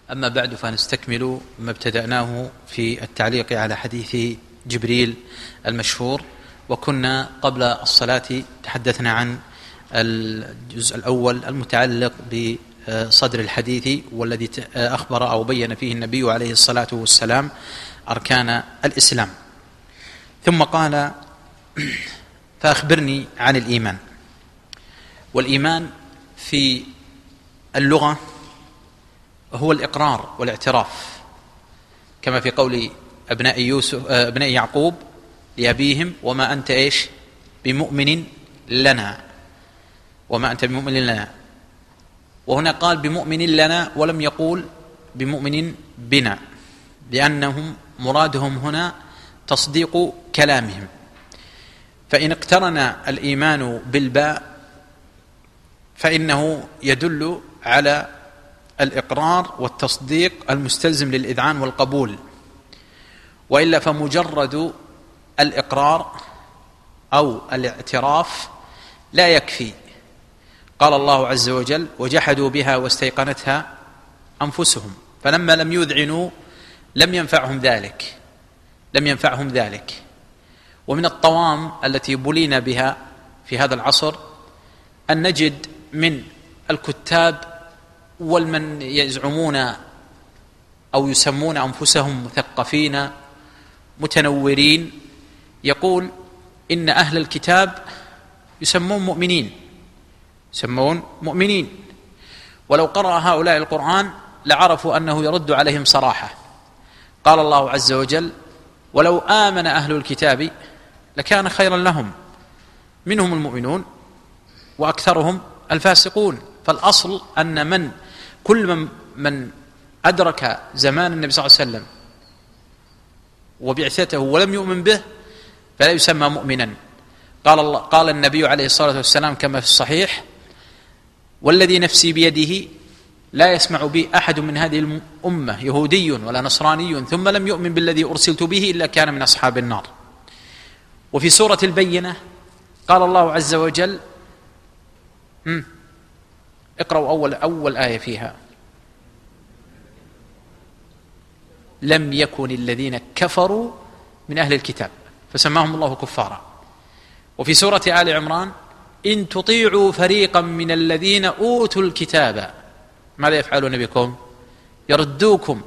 أما بعد فنستكمل ما ابتدأناه في التعليق على حديث جبريل المشهور. وكنا قبل الصلاة تحدثنا عن الجزء الأول المتعلق بصدر الحديث، والذي أخبر أو بين فيه النبي عليه الصلاة والسلام أركان الإسلام. ثم قال: فأخبرني عن الإيمان. والإيمان في اللغة هو الإقرار والاعتراف، كما في قول أبناء يعقوب لأبيهم: وما أنت بمؤمن لنا، وما أنت بمؤمن لنا. وهنا قال بمؤمن لنا ولم يقول بمؤمن بنا، لأنهم مرادهم هنا تصديق كلامهم. فإن اقترن الإيمان بالباء فإنه يدل على الإقرار والتصديق المستلزم للإذعان والقبول، وإلا فمجرد الإقرار أو الاعتراف لا يكفي. قال الله عز وجل: وجحدوا بها واستيقنتها أنفسهم، فلما لم يذعنوا لم ينفعهم ذلك. ومن الطوام التي بلينا بها في هذا العصر أن نجد من الكتاب والمن يزعمون أو يسمون أنفسهم مثقفين متنورين يقول إن أهل الكتاب يسمون مؤمنين، ولو قرأ هؤلاء القرآن لعرفوا أنه يرد عليهم صراحة. قال الله عز وجل: ولو آمن أهل الكتاب لكان خيرا لهم، منهم المؤمنون وأكثرهم الفاسقون. فالأصل أن كل من أدرك زمان النبي صلى الله عليه وسلم وبعثته ولم يؤمن به فلا يسمى مؤمنا. قال النبي عليه الصلاة والسلام كما في الصحيح: والذي نفسي بيده لا يسمع بي أحد من هذه الأمة يهودي ولا نصراني ثم لم يؤمن بالذي أرسلت به إلا كان من أصحاب النار. وفي سورة البينة قال الله عز وجل: اقرأوا أول آية فيها: لم يكن الذين كفروا من أهل الكتاب فسماهم الله كفارا. وفي سورة آل عمران: إن تطيعوا فريقا من الذين أوتوا الكتاب ماذا يفعلون بكم؟ يردوكم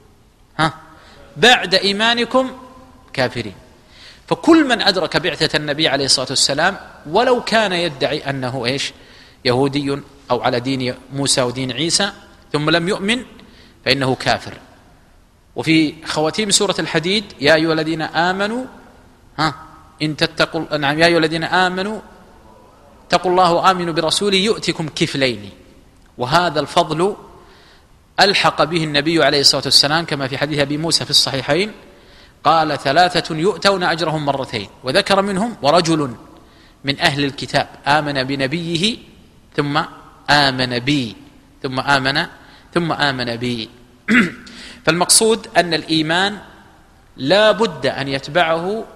بعد إيمانكم كافرين. فكل من أدرك بعثة النبي عليه الصلاة والسلام ولو كان يدعي أنه يهودي أو على دين موسى ودين عيسى ثم لم يؤمن فإنه كافر. وفي خواتيم سورة الحديد: يا أيها الذين آمنوا إن تتقوا يا أيها الذين آمنوا اتقوا الله وآمنوا برسوله يؤتكم كفلين. وهذا الفضل ألحق به النبي عليه الصلاة والسلام كما في حديث أبي موسى في الصحيحين: قال: 3 يؤتون أجرهم مرتين، وذكر منهم: ورجل من أهل الكتاب آمن بنبيه ثم آمن بي ثم آمن بي. فالمقصود أن الإيمان لا بد أن يتبعه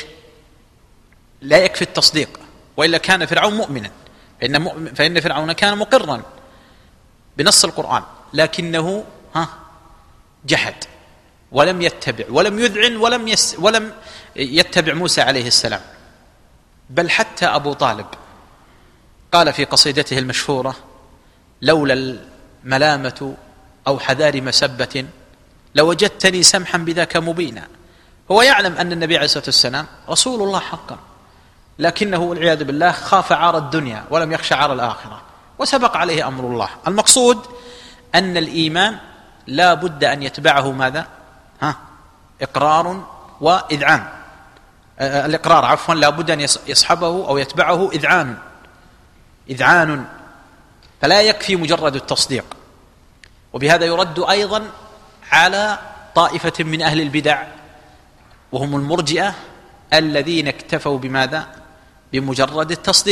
لا يكفي التصديق، وإلا كان فرعون مؤمنا، فإن فرعون كان مقرا بنص القرآن، لكنه جحد ولم يتبع ولم يذعن ولم يتبع موسى عليه السلام. بل حتى أبو طالب قال في قصيدته المشهورة: لولا الملامة أو حذار مسبة لوجدتني سمحا بذاك مبينا. هو يعلم أن النبي عليه الصلاة والسلام رسول الله حقا، لكنه والعياذ بالله خاف عار الدنيا ولم يخشى عار الآخرة، وسبق عليه أمر الله. المقصود أن الإيمان لا بد أن يتبعه ماذا؟ إقرار وإذعان. الإقرار لا بد أن يصحبه أو يتبعه إذعان، فلا يكفي مجرد التصديق. وبهذا يرد أيضا على طائفة من أهل البدع وهم المرجئة الذين اكتفوا بماذا؟ بمجرد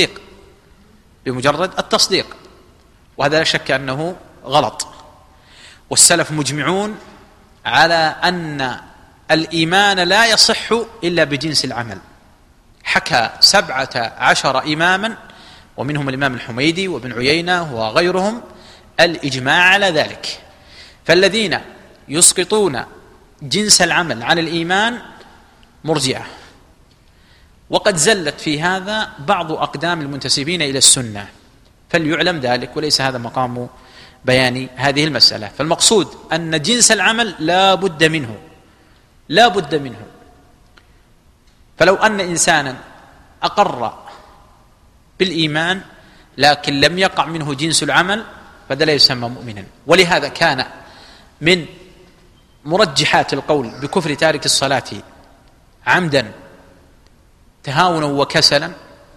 التصديق، وهذا لا شك أنه غلط. والسلف مجمعون على أن الإيمان لا يصح إلا بجنس العمل. حكى 17 إماما ومنهم الإمام الحميدي وابن عيينة وغيرهم الإجماع على ذلك، فالذين يسقطون جنس العمل عن الإيمان مرجئة، وقد زلت في هذا بعض أقدام المنتسبين إلى السنة، فليعلم ذلك، وليس هذا مقام بيان هذه المسألة. فالمقصود أن جنس العمل لا بد منه، لا بد منه. فلو أن إنسانا أقر بالإيمان لكن لم يقع منه جنس العمل فده لا يسمى مؤمنا. ولهذا كان من مرجحات القول بكفر تارك الصلاة عمدا تهاونا وكسلا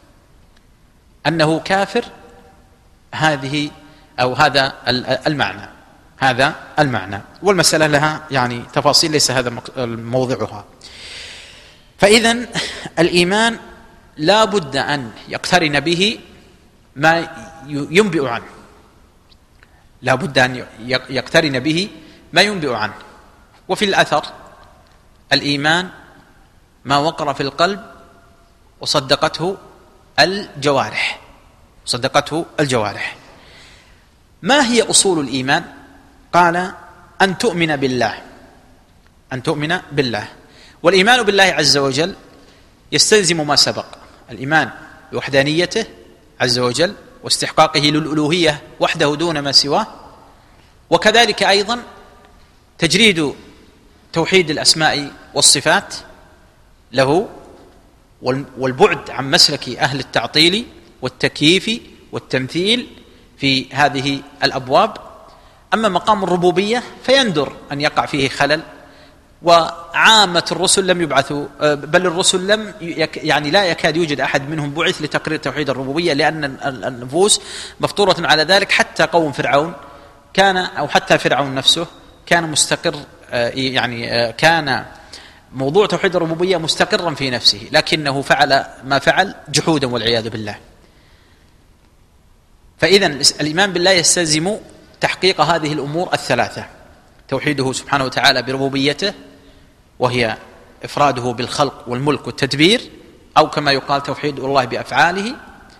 أنه كافر، هذه أو هذا المعنى، هذا المعنى. والمسألة لها يعني تفاصيل ليس هذا موضعها. فإذن الإيمان لا بد أن يقترن به ما ينبئ عنه، لا بد أن يقترن به ما ينبئ عنه. وفي الأثر الإيمان ما وقر في القلب وصدقته الجوارح، صدقته الجوارح. ما هي أصول الإيمان؟ قال أن تؤمن بالله، أن تؤمن بالله. والإيمان بالله عز وجل يستلزم ما سبق، الإيمان بوحدانيته عز وجل واستحقاقه للألوهية وحده دون ما سواه، وكذلك أيضا تجريد توحيد الأسماء والصفات له، والبعد عن مسلك أهل التعطيل والتكييف والتمثيل في هذه الأبواب. أما مقام الربوبية فيندر أن يقع فيه خلل، وعامة الرسل لم يبعثوا، بل الرسل لم يعني لا يكاد يوجد أحد منهم بعث لتقرير توحيد الربوبية، لأن النفوس مفطورة على ذلك. حتى قوم فرعون كان، أو حتى فرعون نفسه كان مستقر، يعني كان موضوع توحيد الربوبية مستقرا في نفسه، لكنه فعل ما فعل جحودا والعياذ بالله. فإذن الإيمان بالله يستلزم تحقيق هذه الأمور الثلاثة: توحيده سبحانه وتعالى بربوبيته، وهي إفراده بالخلق والملك والتدبير، أو كما يقال توحيد الله بأفعاله.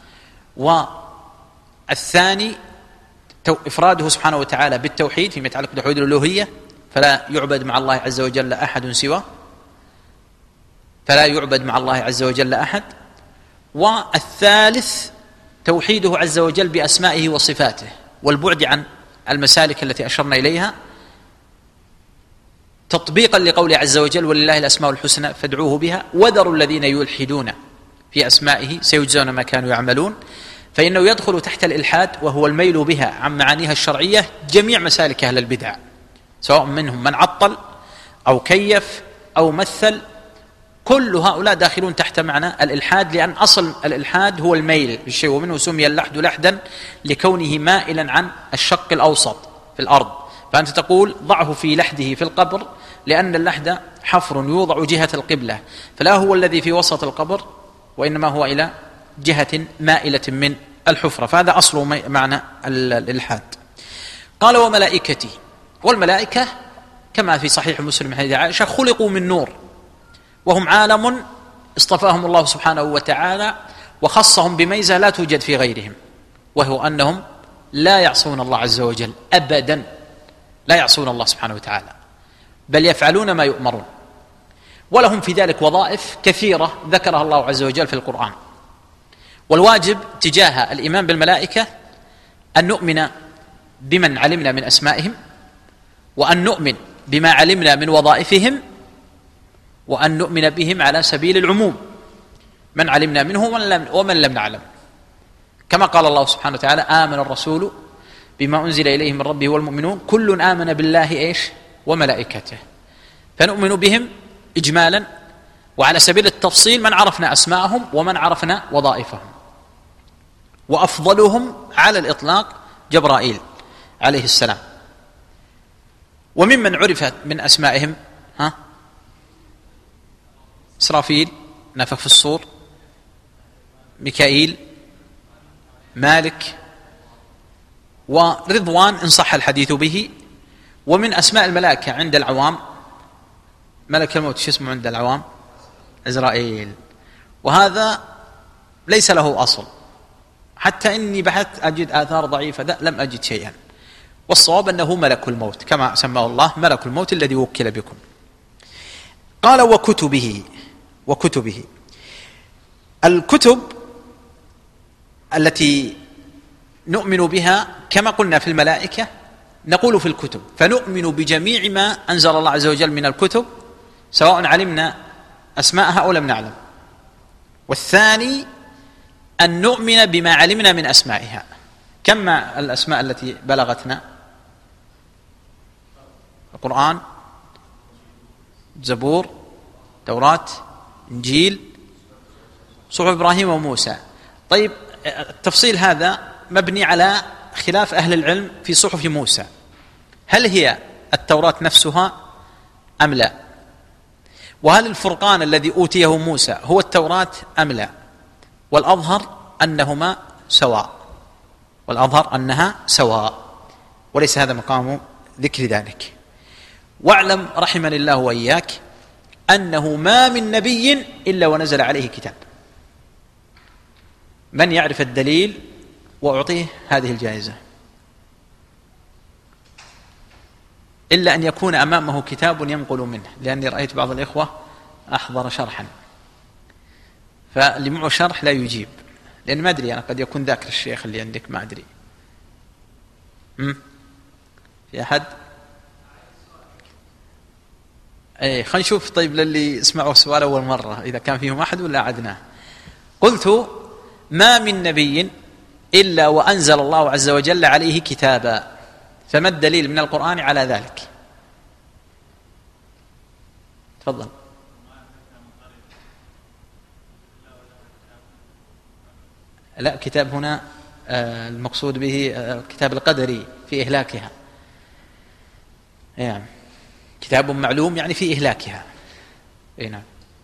والثاني إفراده سبحانه وتعالى بالتوحيد فيما يتعلق بتوحيد الألوهية، فلا يعبد مع الله عز وجل أحد سواه، فلا يعبد مع الله عز وجل أحد. والثالث توحيده عز وجل بأسمائه وصفاته، والبعد عن المسالك التي أشرنا إليها، تطبيقا لقوله عز وجل: ولله الأسماء الحسنى فادعوه بها وذروا الذين يلحدون في أسمائه سيجزون ما كانوا يعملون. فإنه يدخل تحت الإلحاد، وهو الميل بها عن معانيها الشرعية، جميع مسالك أهل البدع، سواء منهم من عطل أو كيف أو مثل، كل هؤلاء داخلون تحت معنى الإلحاد، لأن أصل الإلحاد هو الميل بالشيء، ومنه سمي اللحد لحدا لكونه مائلا عن الشق الأوسط في الأرض. فأنت تقول ضعه في لحده في القبر، لأن اللحد حفر يوضع جهة القبلة، فلا هو الذي في وسط القبر، وإنما هو إلى جهة مائلة من الحفرة. فهذا أصل معنى الإلحاد. قال: وملائكته. والملائكة كما في صحيح مسلم حديث عائشة خلقوا من نور، وهم عالم اصطفاهم الله سبحانه وتعالى وخصهم بميزة لا توجد في غيرهم، وهو أنهم لا يعصون الله عز وجل أبدا، لا يعصون الله سبحانه وتعالى، بل يفعلون ما يؤمرون، ولهم في ذلك وظائف كثيرة ذكرها الله عز وجل في القرآن. والواجب تجاه الإيمان بالملائكة أن نؤمن بمن علمنا من أسمائهم، وأن نؤمن بما علمنا من وظائفهم، وأن نؤمن بهم على سبيل العموم، من علمنا منه ومن لم نعلم، كما قال الله سبحانه وتعالى: آمن الرسول بما أنزل إليه من ربه والمؤمنون كل آمن بالله وملائكته. فنؤمن بهم إجمالا، وعلى سبيل التفصيل من عرفنا أسماءهم ومن عرفنا وظائفهم. وأفضلهم على الإطلاق جبرائيل عليه السلام. وممن عرفت من أسمائهم إسرافيل نفخ في الصور، ميكائيل، مالك، ورضوان إن صح الحديث به. ومن أسماء الملائكة عند العوام ملك الموت، شو اسمه عند العوام؟ عزرائيل. وهذا ليس له أصل، حتى إني بحثت أجد آثار ضعيفة، لم أجد شيئا. والصواب أنه ملك الموت كما سماه الله ملك الموت الذي وكل بكم. قال وكتبه الكتب التي نؤمن بها كما قلنا في الملائكة نقول في الكتب، فنؤمن بجميع ما أنزل الله عز وجل من الكتب سواء علمنا أسماءها أو لم نعلم. والثاني أن نؤمن بما علمنا من أسمائها. كم الأسماء التي بلغتنا؟ القرآن، زبور، توراة، إنجيل، صحف إبراهيم وموسى. طيب التفصيل هذا مبني على خلاف أهل العلم في صحف موسى، هل هي التوراة نفسها أم لا؟ وهل الفرقان الذي أوتيه موسى هو التوراة أم لا؟ والأظهر أنهما سواء، والأظهر أنها سواء، وليس هذا مقام ذكر ذلك. واعلم رحمني الله وإياك أنه ما من نبي إلا ونزل عليه كتاب. من يعرف الدليل وأعطيه هذه الجائزة؟ إلا أن يكون أمامه كتاب ينقل منه، لأني رأيت بعض الإخوة أحضر شرحا، فاللي معه شرح لا يجيب، لأن ما أدري أنا قد يكون ذاكر الشيخ اللي عندك، ما أدري. في أحد؟ خلينا نشوف. طيب للي اسمعوا السؤال أول مرة إذا كان فيهم أحد ولا أعدناه. قلت ما من نبي إلا وأنزل الله عز وجل عليه كتابا، فما الدليل من القرآن على ذلك؟ تفضل. لا، كتاب هنا المقصود به الكتاب القدري في إهلاكها، يعني كتاب معلوم يعني في إهلاكها. نعم.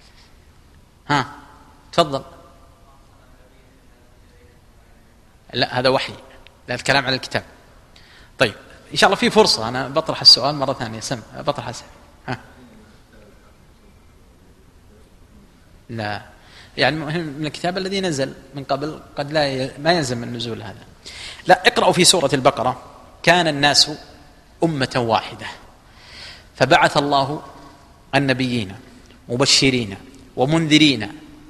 تفضل. لا، هذا وحي، لا الكلام على الكتاب. طيب إن شاء الله في فرصة أنا بطرح السؤال مرة ثانية. بطرح السؤال. لا، يعني من الكتاب الذي نزل من قبل قد ما يلزم من نزول هذا. لا، اقرأوا في سورة البقرة: كان الناس أمة واحدة فبعث الله النبيين مبشرين ومنذرين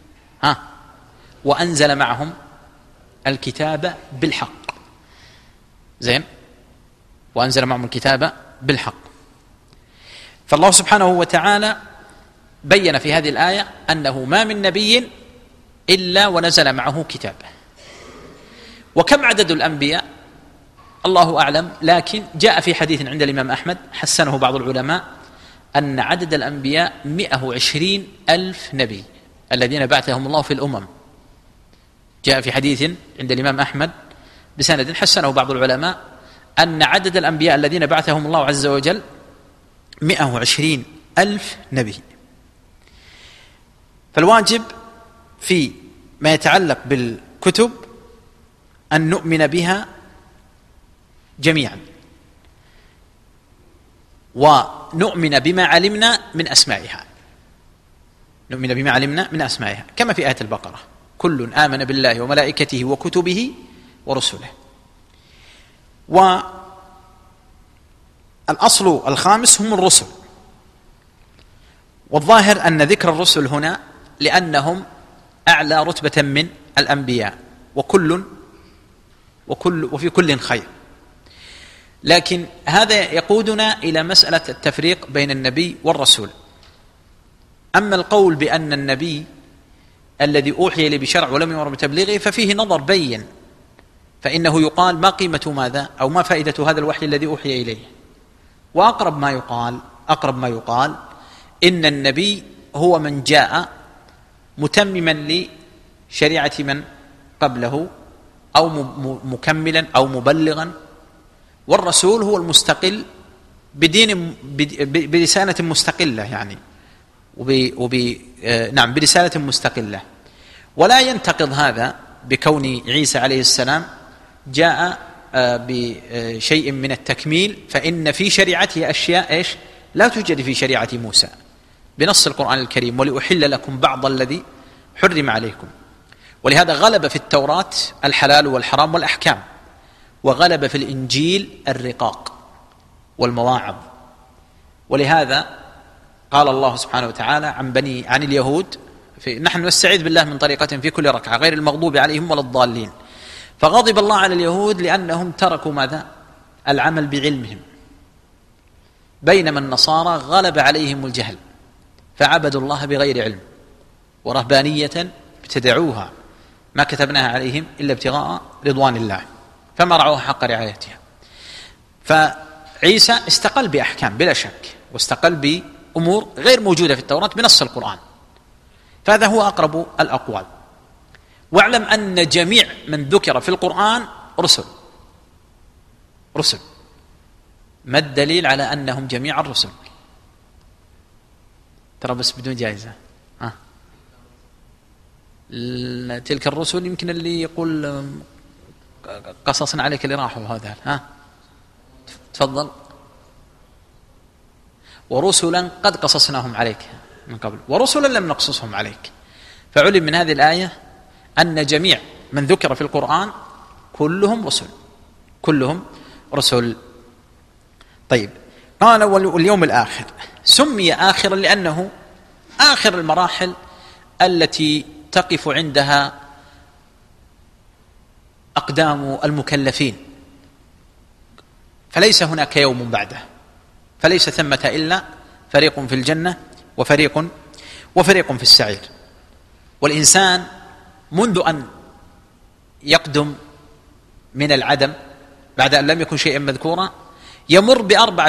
وأنزل معهم الكتاب بالحق. زين، وأنزل معهم الكتاب بالحق. فالله سبحانه وتعالى بين في هذه الآية أنه ما من نبي إلا ونزل معه كتاب. وكم عدد الأنبياء الله أعلم، لكن جاء في حديث عند الإمام أحمد حسنه بعض العلماء أن عدد الأنبياء 120,000 نبي الذين بعثهم الله في الأمم. جاء في حديث عند الإمام أحمد بسند حسنه بعض العلماء أن عدد الأنبياء الذين بعثهم الله عز وجل 120,000 نبي. فالواجب في ما يتعلق بالكتب أن نؤمن بها جميعا، ونؤمن بما علمنا من أسمائها، نؤمن بما علمنا من أسمائها، كما في آية البقرة: كل آمن بالله وملائكته وكتبه ورسله. والأصل الخامس هم الرسل، والظاهر أن ذكر الرسل هنا لأنهم أعلى رتبة من الأنبياء، وفي كل خير. لكن هذا يقودنا إلى مسألة التفريق بين النبي والرسول. أما القول بأن النبي الذي أوحي إليه بشرع ولم يؤمر بتبليغه ففيه نظر بين، فإنه يقال ما قيمة ماذا أو ما فائدة هذا الوحي الذي أوحي إليه. وأقرب ما يقال إن النبي هو من جاء متمما لشريعة من قبله أو مكملا أو مبلغا، والرسول هو المستقل برسالة مستقلة، يعني برسالة مستقلة. ولا ينتقض هذا بكون عيسى عليه السلام جاء بشيء من التكميل، فإن في شريعته أشياء لا توجد في شريعة موسى بنص القرآن الكريم: ولأحل لكم بعض الذي حرم عليكم. ولهذا غلب في التوراة الحلال والحرام والأحكام، وغلب في الإنجيل الرقاق والمواعظ. ولهذا قال الله سبحانه وتعالى عن اليهود نحن نستعيذ بالله من طريقتهم في كل ركعة غير المغضوب عليهم ولا الضالين. فغضب الله على اليهود لأنهم تركوا ماذا؟ العمل بعلمهم، بينما النصارى غلب عليهم الجهل فعبدوا الله بغير علم، ورهبانية ابتدعوها ما كتبناها عليهم إلا ابتغاء رضوان الله فما رعوها حق رعايتها. فعيسى استقل بأحكام بلا شك، واستقل بأمور غير موجودة في التوراة بنص القرآن، فهذا هو أقرب الأقوال. واعلم أن جميع من ذكر في القرآن رسل. ما الدليل على أنهم جميعا رسل؟ ترى بس بدون جائزة. تلك الرسل يمكن اللي يقول قصصنا عليك اللي راحوا هذا. تفضل. ورسلا قد قصصناهم عليك من قبل ورسلا لم نقصصهم عليك. فعلم من هذه الآية أن جميع من ذكر في القرآن كلهم رسل. طيب، قال واليوم الآخر سمي آخرا لأنه آخر المراحل التي تقف عندها أقدام المكلفين، فليس هناك يوم بعده، فليس ثمة إلا فريق في الجنة وفريق في السعير. والإنسان منذ أن يقدم من العدم بعد أن لم يكن شيئا مذكورا يمر بأربعة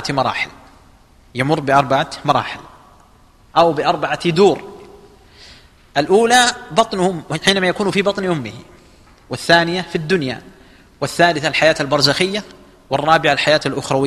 مراحل أو بأربعة دور. الأولى بطنهم حينما يكون في بطن أمه، والثانية في الدنيا، والثالثة الحياة البرزخية، والرابعة الحياة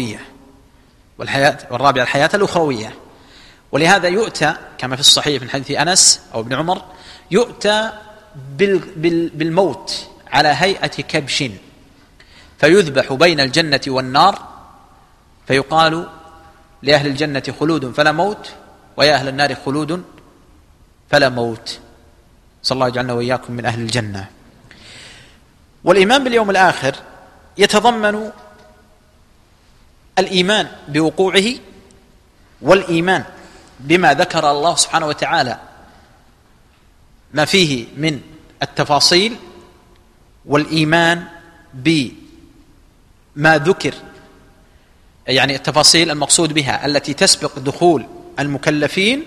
الأخروية. ولهذا يؤتى كما في الصحيح من حديث أنس أو ابن عمر يؤتى بالموت على هيئة كبش فيذبح بين الجنة والنار، فيقال لأهل الجنة خلود فلا موت، ويا أهل النار خلود فلا موت. صلى الله يجعلنا وإياكم من أهل الجنة. والإيمان باليوم الآخر يتضمن الإيمان بوقوعه، والإيمان بما ذكر الله سبحانه وتعالى ما فيه من التفاصيل، والإيمان بما ذكر يعني التفاصيل المقصود بها التي تسبق دخول المكلفين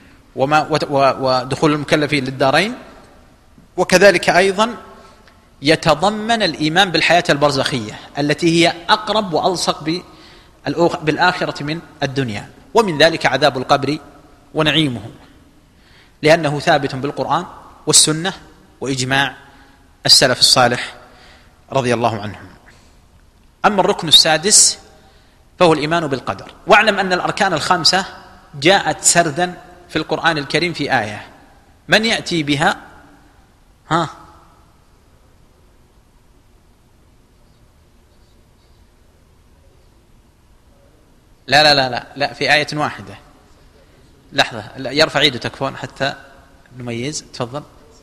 ودخول المكلفين للدارين. وكذلك أيضا يتضمن الإيمان بالحياة البرزخية التي هي أقرب وألصق بالآخرة من الدنيا، ومن ذلك عذاب القبر ونعيمه، لأنه ثابت بالقرآن والسنة وإجماع السلف الصالح رضي الله عنهم. أما الركن السادس فهو الإيمان بالقدر. واعلم أن الأركان الخمسة جاءت سردا في القرآن الكريم في آية. من يأتي بها؟ لا في آية واحدة. لحظة، يرفع يده تكفون حتى نميز. تفضل.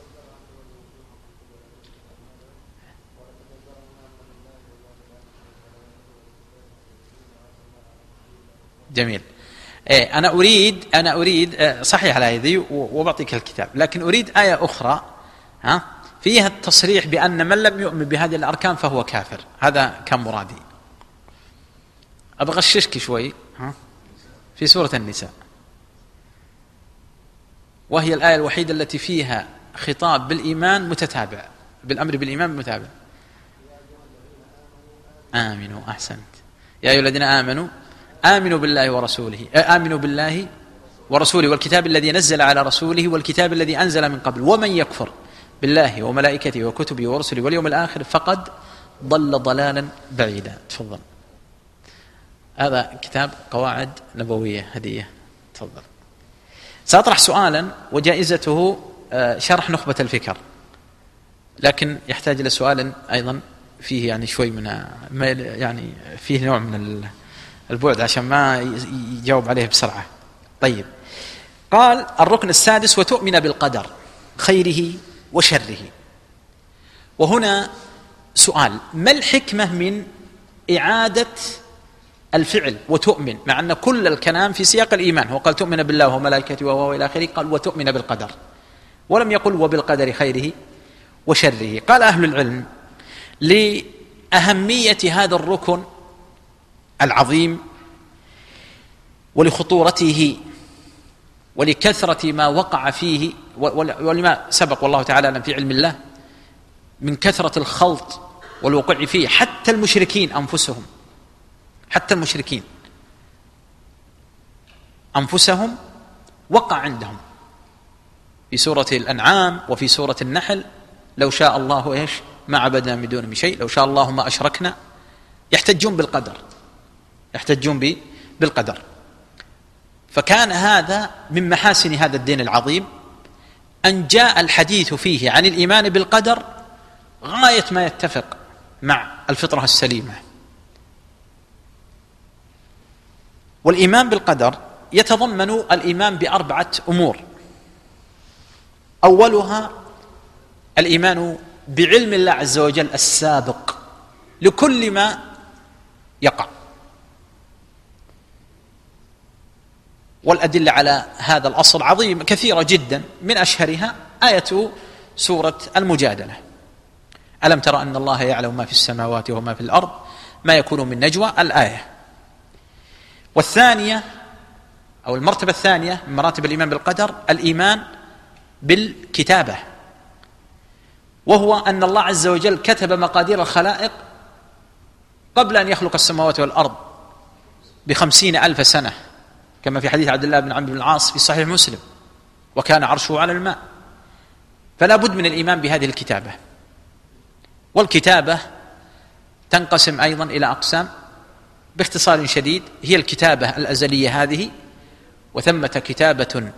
جميل. أنا أريد صحيح الآية ذي وبعطيك الكتاب، لكن أريد آية أخرى فيها التصريح بأن من لم يؤمن بهذه الأركان فهو كافر. هذا كان مرادي. أبغى أغششك شوي. في سورة النساء، وهي الآية الوحيدة التي فيها خطاب بالإيمان متتابع، بالأمر بالإيمان متتابع. آمنوا. أحسنت. يا أيها الذين آمنوا بالله ورسوله والكتاب الذي نزل على رسوله والكتاب الذي أنزل من قبل ومن يكفر بالله وملائكته وكتبه ورسله واليوم الآخر فقد ضل ضلالا بعيدا. تفضل. هذا كتاب قواعد نبوية هدية. تفضل. سأطرح سؤالا وجائزته شرح نخبة الفكر، لكن يحتاج إلى سؤال أيضا فيه يعني شوي من يعني فيه نوع من البعد عشان ما يجاوب عليه بسرعة. طيب، قال الركن السادس وتؤمن بالقدر خيره وشره. وهنا سؤال: ما الحكمة من إعادة الفعل وتؤمن، مع أن كل الكلام في سياق الإيمان؟ هو قال تؤمن بالله وملائكته وهو إلى آخره، قال وتؤمن بالقدر، ولم يقل وبالقدر خيره وشره. قال أهل العلم: لأهمية هذا الركن العظيم ولخطورته ولكثرة ما وقع فيه ولما سبق والله تعالى أعلم في علم الله من كثرة الخلط والوقوع فيه. حتى المشركين أنفسهم، حتى المشركين أنفسهم وقع عندهم في سورة الأنعام وفي سورة النحل: لو شاء الله إيش ما عبدنا من دونه من شيء، لو شاء الله ما أشركنا. يحتجون بالقدر، يحتجون بالقدر. فكان هذا من محاسن هذا الدين العظيم أن جاء الحديث فيه عن الإيمان بالقدر غاية ما يتفق مع الفطرة السليمة. والإيمان بالقدر يتضمن الإيمان بأربعة أمور: أولها الإيمان بعلم الله عز وجل السابق لكل ما يقع، والأدلة على هذا الأصل عظيمة كثيرة جدا، من أشهرها آية سورة المجادلة: ألم ترى أن الله يعلم ما في السماوات وما في الأرض ما يكون من نجوى، الآية. والثانية أو المرتبة الثانية من مراتب الإيمان بالقدر الإيمان بالكتابة، وهو أن الله عز وجل كتب مقادير الخلائق قبل أن يخلق السماوات والأرض ب50,000 سنة، كما في حديث عبد الله بن عمرو بن العاص في صحيح مسلم: وكان عرشه على الماء. فلا بد من الإيمان بهذه الكتابة. والكتابة تنقسم أيضا إلى أقسام باختصار شديد: هي الكتابة الأزلية هذه، وثمة كتابة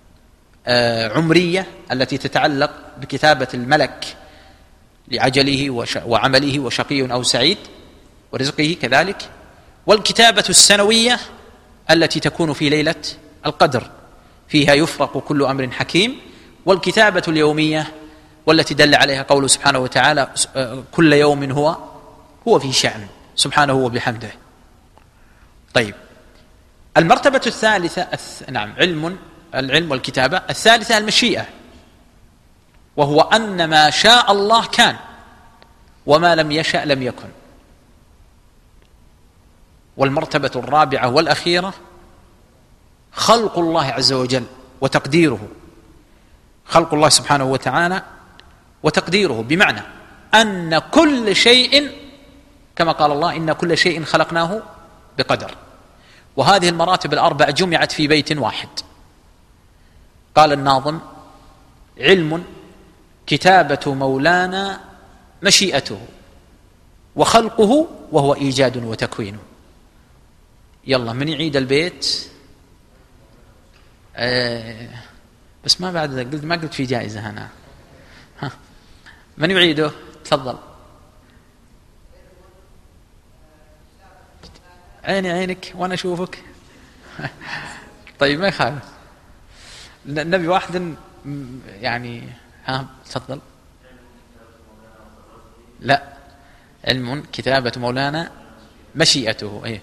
عمرية التي تتعلق بكتابة الملك لعجله وعمله وشقي أو سعيد ورزقه كذلك، والكتابة السنوية التي تكون في ليلة القدر فيها يفرق كل أمر حكيم، والكتابة اليومية والتي دل عليها قوله سبحانه وتعالى: كل يوم هو في شأن سبحانه وبحمده. طيب، المرتبة الثالثة نعم العلم والكتابة. الثالثة المشيئة، وهو أن ما شاء الله كان وما لم يشأ لم يكن. والمرتبة الرابعة والأخيرة خلق الله عز وجل وتقديره، خلق الله سبحانه وتعالى وتقديره، بمعنى أن كل شيء كما قال الله: إن كل شيء خلقناه بقدر. وهذه المراتب الأربع جمعت في بيت واحد. قال الناظم: علم كتابة مولانا مشيئته وخلقه وهو إيجاد وتكوين. يلا من يعيد البيت؟ بس ما بعد ما قلت في جائزة أنا. من يعيده؟ تفضل. عيني عينك وأنا أشوفك. طيب ما يخالف، النبي واحد يعني. تفضل. لا، علم كتابة مولانا مشيئته إيه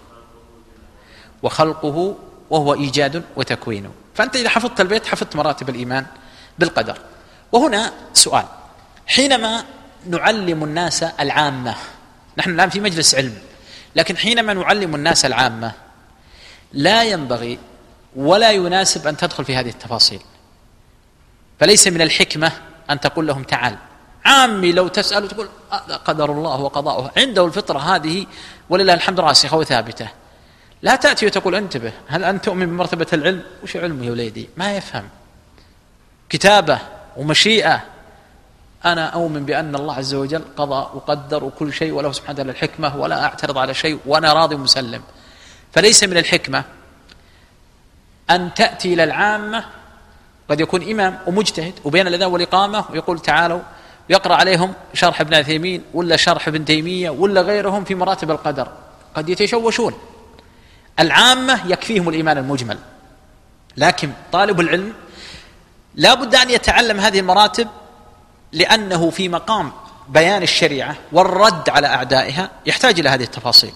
وخلقه وهو إيجاد وتكوين. فأنت إذا حفظت البيت حفظت مراتب الإيمان بالقدر. وهنا سؤال: حينما نعلم الناس العامة، نحن الآن في مجلس علم، لكن حينما نعلم الناس العامة لا ينبغي ولا يناسب أن تدخل في هذه التفاصيل. فليس من الحكمة أن تقول لهم تعال عامي، لو تسأل تقول قدر الله وقضاؤه، عنده الفطرة هذه ولله الحمد راسخة وثابتة. لا تأتي وتقول انتبه، هل أنت تؤمن بمرتبة العلم؟ وش علمه يا وليدي؟ ما يفهم. كتابة ومشيئة، أنا أؤمن بأن الله عز وجل قضى وقدر وكل شيء وله سبحانه وتعالى الحكمة، ولا أعترض على شيء وأنا راضي ومسلم. فليس من الحكمة أن تأتي إلى العامة، قد يكون إمام ومجتهد وبين الأذان والإقامة ويقول تعالوا، يقرأ عليهم شرح ابن عثيمين ولا شرح ابن تيمية ولا غيرهم في مراتب القدر، قد يتشوشون. العامة يكفيهم الإيمان المجمل، لكن طالب العلم لا بد أن يتعلم هذه المراتب، لأنه في مقام بيان الشريعة والرد على أعدائها يحتاج إلى هذه التفاصيل.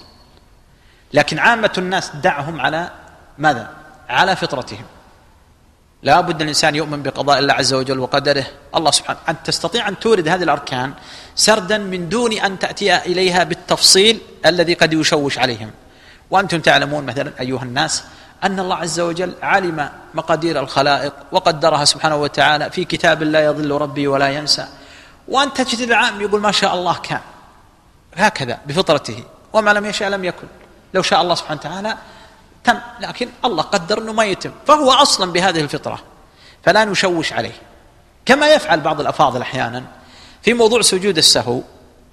لكن عامة الناس دعهم على ماذا؟ على فطرتهم. لا بد الإنسان يؤمن بقضاء الله عز وجل وقدره. الله سبحانه أن تستطيع أن تورد هذه الأركان سردا من دون أن تأتي إليها بالتفصيل الذي قد يشوش عليهم. وأنتم تعلمون مثلا أيها الناس أن الله عز وجل علم مقادير الخلائق وقدرها سبحانه وتعالى في كتاب لا يضل ربي ولا ينسى، وأنت تجد العام يقول ما شاء الله كان هكذا بفطرته، وما لم يشاء لم يكن. لو شاء الله سبحانه وتعالى تم، لكن الله قدر أنه ما يتم، فهو أصلا بهذه الفطرة فلا نشوش عليه. كما يفعل بعض الأفاضل أحيانا في موضوع سجود السهو،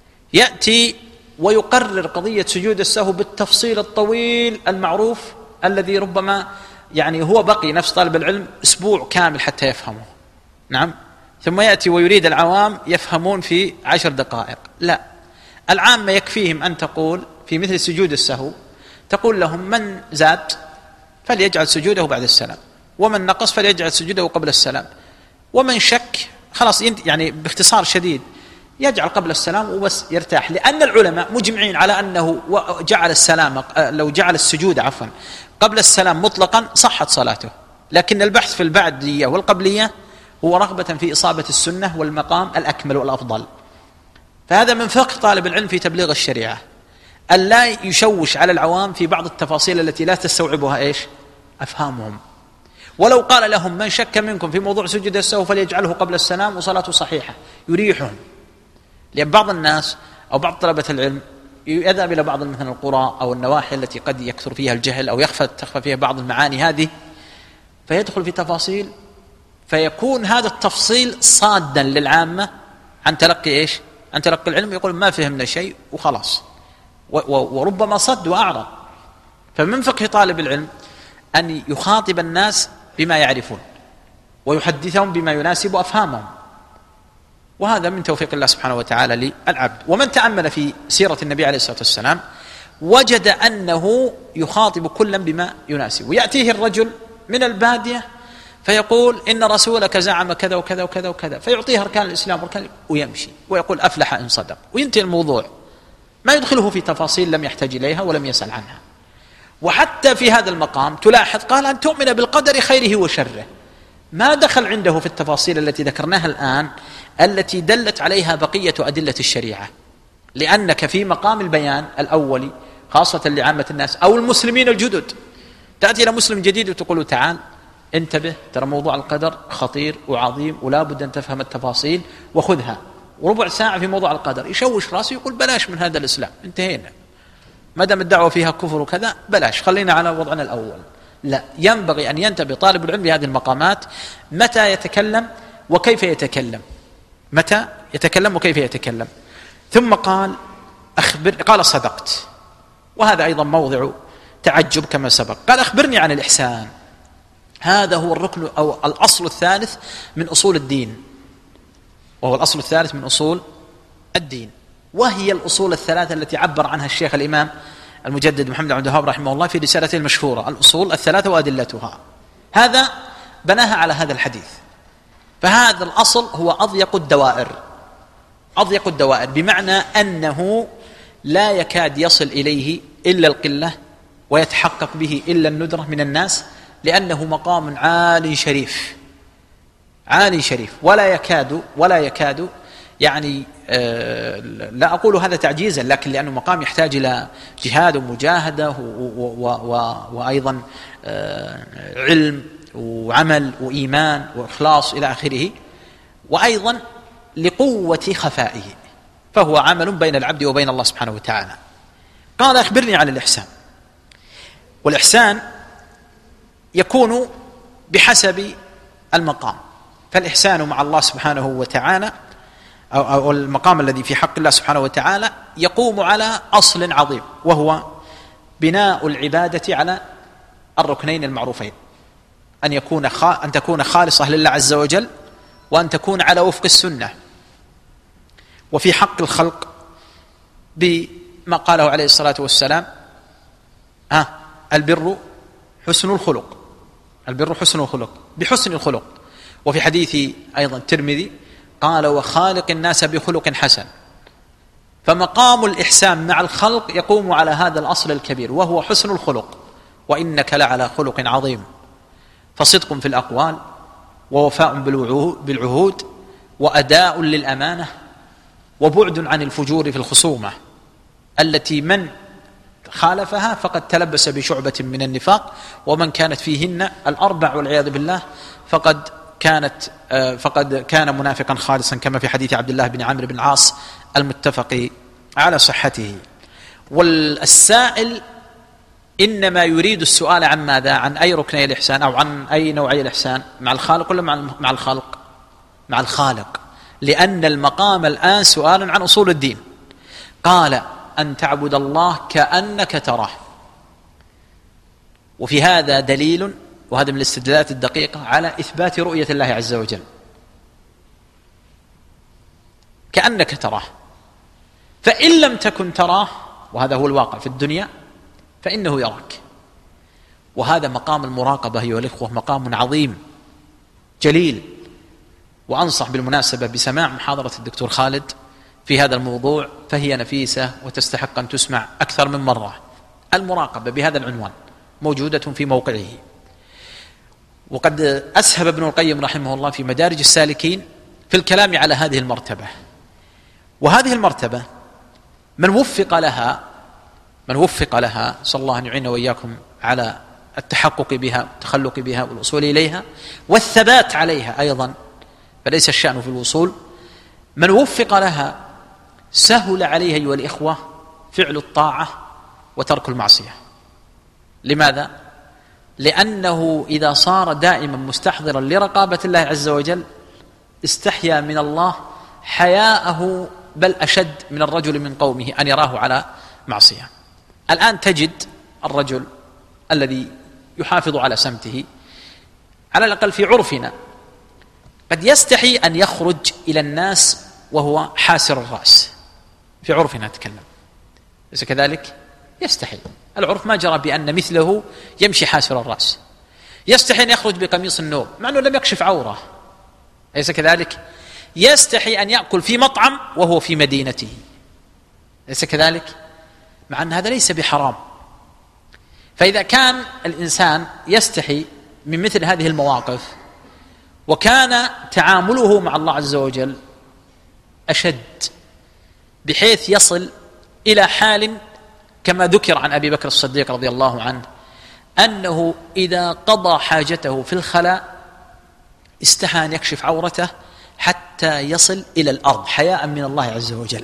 يأتي ويقرر قضية سجود السهو بالتفصيل الطويل المعروف الذي ربما يعني هو بقي نفس طالب العلم أسبوع كامل حتى يفهمه. نعم. ثم يأتي ويريد العوام يفهمون في 10 دقائق. لا، العامة يكفيهم أن تقول في مثل سجود السهو، تقول لهم من زاد فليجعل سجوده بعد السلام، ومن نقص فليجعل سجوده قبل السلام، ومن شك خلاص يعني باختصار شديد يجعل قبل السلام وبس يرتاح. لأن العلماء مجمعين على أنه جعل السلام لو جعل السجود قبل السلام مطلقا صحت صلاته، لكن البحث في البعدية والقبلية هو رغبة في إصابة السنة والمقام الأكمل والأفضل. فهذا من فقه طالب العلم في تبليغ الشريعة، أن لا يشوش على العوام في بعض التفاصيل التي لا تستوعبها أفهامهم. ولو قال لهم من شك منكم في موضوع سجود السهو فليجعله قبل السلام وصلاته صحيحة يريحهم. لأن بعض الناس أو بعض طلبة العلم يذهب إلى بعض مثلا القرى أو النواحي التي قد يكثر فيها الجهل أو تخفى فيها بعض المعاني هذه، فيدخل في تفاصيل فيكون هذا التفصيل صادا للعامة عن تلقي عن تلقي العلم، يقول ما فهمنا شيء وخلاص، وربما صد وأعرض. فمن فقه طالب العلم أن يخاطب الناس بما يعرفون ويحدثهم بما يناسب أفهامهم، وهذا من توفيق الله سبحانه وتعالى للعبد. ومن تأمل في سيرة النبي عليه الصلاة والسلام وجد أنه يخاطب كلا بما يناسب. ويأتيه الرجل من البادية فيقول إن رسولك زعم كذا وكذا وكذا وكذا، فيعطيه أركان الإسلام ويمشي ويقول أفلح إن صدق، وينتهي الموضوع، ما يدخله في تفاصيل لم يحتاج إليها ولم يسأل عنها. وحتى في هذا المقام تلاحظ قال أن تؤمن بالقدر خيره وشره، ما دخل عنده في التفاصيل التي ذكرناها الآن التي دلت عليها بقية أدلة الشريعة. لأنك في مقام البيان الأولي خاصة لعامة الناس أو المسلمين الجدد، تأتي إلى مسلم جديد وتقول تعال انتبه، ترى موضوع القدر خطير وعظيم ولا بد أن تفهم التفاصيل وخذها، وربع ساعة في موضوع القدر يشوش راسه يقول بلاش من هذا الإسلام، انتهينا، ما دام الدعوة فيها كفر وكذا بلاش، خلينا على وضعنا الأول. لا، ينبغي أن ينتبه طالب العلم بهذه المقامات، متى يتكلم وكيف يتكلم، متى يتكلم وكيف يتكلم. ثم قال قال صدقت، وهذا أيضا موضع تعجب كما سبق. قال أخبرني عن الإحسان. هذا هو الركن أو الأصل الثالث من أصول الدين، وهو الأصل الثالث من أصول الدين، وهي الأصول الثلاثة التي عبر عنها الشيخ الإمام المجدد محمد عبد الوهاب رحمه الله في رسالته المشهورة الأصول الثلاثة وأدلتها. هذا بناها على هذا الحديث. فهذا الأصل هو أضيق الدوائر، أضيق الدوائر بمعنى أنه لا يكاد يصل إليه إلا القلة ويتحقق به إلا الندرة من الناس، لأنه مقام عال شريف، عال شريف، ولا يكاد يعني لا أقول هذا تعجيزا، لكن لأنه مقام يحتاج إلى جهاد ومجاهدة وأيضا علم وعمل وإيمان وإخلاص إلى آخره، وأيضا لقوة خفائه، فهو عمل بين العبد وبين الله سبحانه وتعالى. قال أخبرني عن الإحسان. والإحسان يكون بحسب المقام، فالإحسان مع الله سبحانه وتعالى أو المقام الذي في حق الله سبحانه وتعالى يقوم على أصل عظيم، وهو بناء العبادة على الركنين المعروفين، أن تكون خالصة لله عز وجل، وأن تكون على وفق السنة. وفي حق الخلق بما قاله عليه الصلاة والسلام البر حسن الخلق، البر حسن الخلق، بحسن الخلق. وفي حديث أيضا الترمذي قال وخالق الناس بخلق حسن، فمقام الإحسان مع الخلق يقوم على هذا الأصل الكبير، وهو حسن الخلق. وإنك لعلى خلق عظيم. فصدق في الأقوال، ووفاء بالعهود، وأداء للأمانة، وبعد عن الفجور في الخصومة التي من خالفها فقد تلبس بشعبة من النفاق، ومن كانت فيهن الأربع والعياذ بالله فقد كان منافقا خالصا، كما في حديث عبد الله بن عمرو بن العاص المتفق على صحته. والسائل إنما يريد السؤال عن ماذا؟ عن أي ركني الإحسان، أو عن أي نوعي الإحسان، مع الخالق ولا مع الخلق؟ مع الخالق، لأن المقام الآن سؤال عن أصول الدين. قال: أن تعبد الله كأنك تراه. وفي هذا دليل، وهذا من الاستدلالات الدقيقة على إثبات رؤية الله عز وجل. كأنك تراه، فإن لم تكن تراه، وهذا هو الواقع في الدنيا، فإنه يراك. وهذا مقام المراقبة أيها الإخوة مقام عظيم جليل. وأنصح بالمناسبة بسماع محاضرة الدكتور خالد في هذا الموضوع، فهي نفيسة وتستحق أن تسمع أكثر من مرة. المراقبة بهذا العنوان موجودة في موقعه. وقد أسهب ابن القيم رحمه الله في مدارج السالكين في الكلام على هذه المرتبة. وهذه المرتبة من وفق لها صلى الله أن يعيننا وإياكم على التحقق بها والتخلق بها والوصول إليها والثبات عليها أيضا، فليس الشأن في الوصول. من وفق لها سهل عليه أيها الإخوة فعل الطاعة وترك المعصية. لماذا؟ لأنه إذا صار دائما مستحضرا لرقابة الله عز وجل استحيا من الله حياءه بل أشد من الرجل من قومه أن يراه على معصية. الآن تجد الرجل الذي يحافظ على سمته على الأقل في عرفنا قد يستحي أن يخرج إلى الناس وهو حاسر الرأس، في عرفنا أتكلم، ليس كذلك؟ يستحي. العرف ما جرى بأن مثله يمشي حاسر الرأس. يستحي أن يخرج بقميص النوم مع أنه لم يكشف عوره، ليس كذلك؟ يستحي أن يأكل في مطعم وهو في مدينته، ليس كذلك؟ مع أن هذا ليس بحرام. فإذا كان الإنسان يستحي من مثل هذه المواقف، وكان تعامله مع الله عز وجل أشد بحيث يصل إلى حال كما ذكر عن أبي بكر الصديق رضي الله عنه أنه إذا قضى حاجته في الخلاء استحى أن يكشف عورته حتى يصل إلى الأرض حياء من الله عز وجل.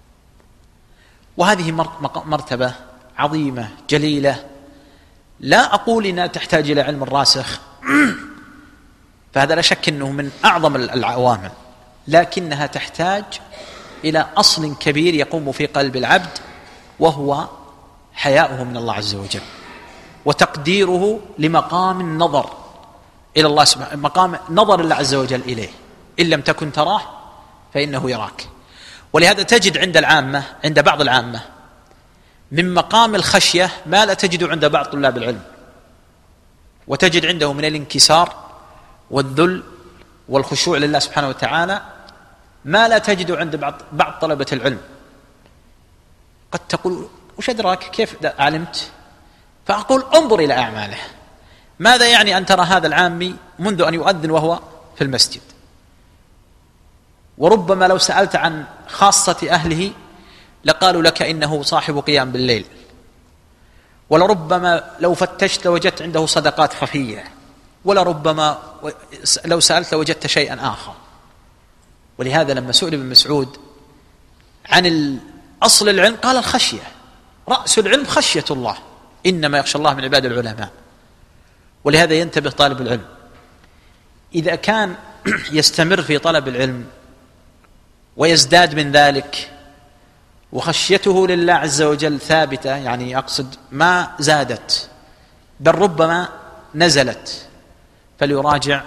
وهذه مرتبة عظيمة جليلة، لا أقول إنها تحتاج إلى علم راسخ، فهذا لا شك أنه من أعظم العوامل، لكنها تحتاج إلى أصل كبير يقوم في قلب العبد، وهو حياؤه من الله عز وجل وتقديره لمقام النظر إلى الله سبحانه، مقام نظر الله عز وجل إليه. إن لم تكن تراه فإنه يراك. ولهذا تجد عند بعض العامة من مقام الخشية ما لا تجد عند بعض طلاب العلم، وتجد عنده من الانكسار والذل والخشوع لله سبحانه وتعالى ما لا تجد عند بعض طلبة العلم. قد تقول: وش أدراك؟ كيف علمت؟ فأقول: انظر إلى أعماله. ماذا يعني أن ترى هذا العامي منذ أن يؤذن وهو في المسجد؟ وربما لو سألت عن خاصة أهله لقالوا لك إنه صاحب قيام بالليل، ولربما لو فتشت لوجدت عنده صدقات خفية، ولربما لو سألت لوجدت شيئا آخر. ولهذا لما سئل ابن مسعود عن أصل العلم قال: الخشية، رأس العلم خشية الله، إنما يخشى الله من عباد العلماء. ولهذا ينتبه طالب العلم إذا كان يستمر في طلب العلم ويزداد من ذلك وخشيته لله عز وجل ثابتة، يعني أقصد ما زادت بل ربما نزلت، فليراجع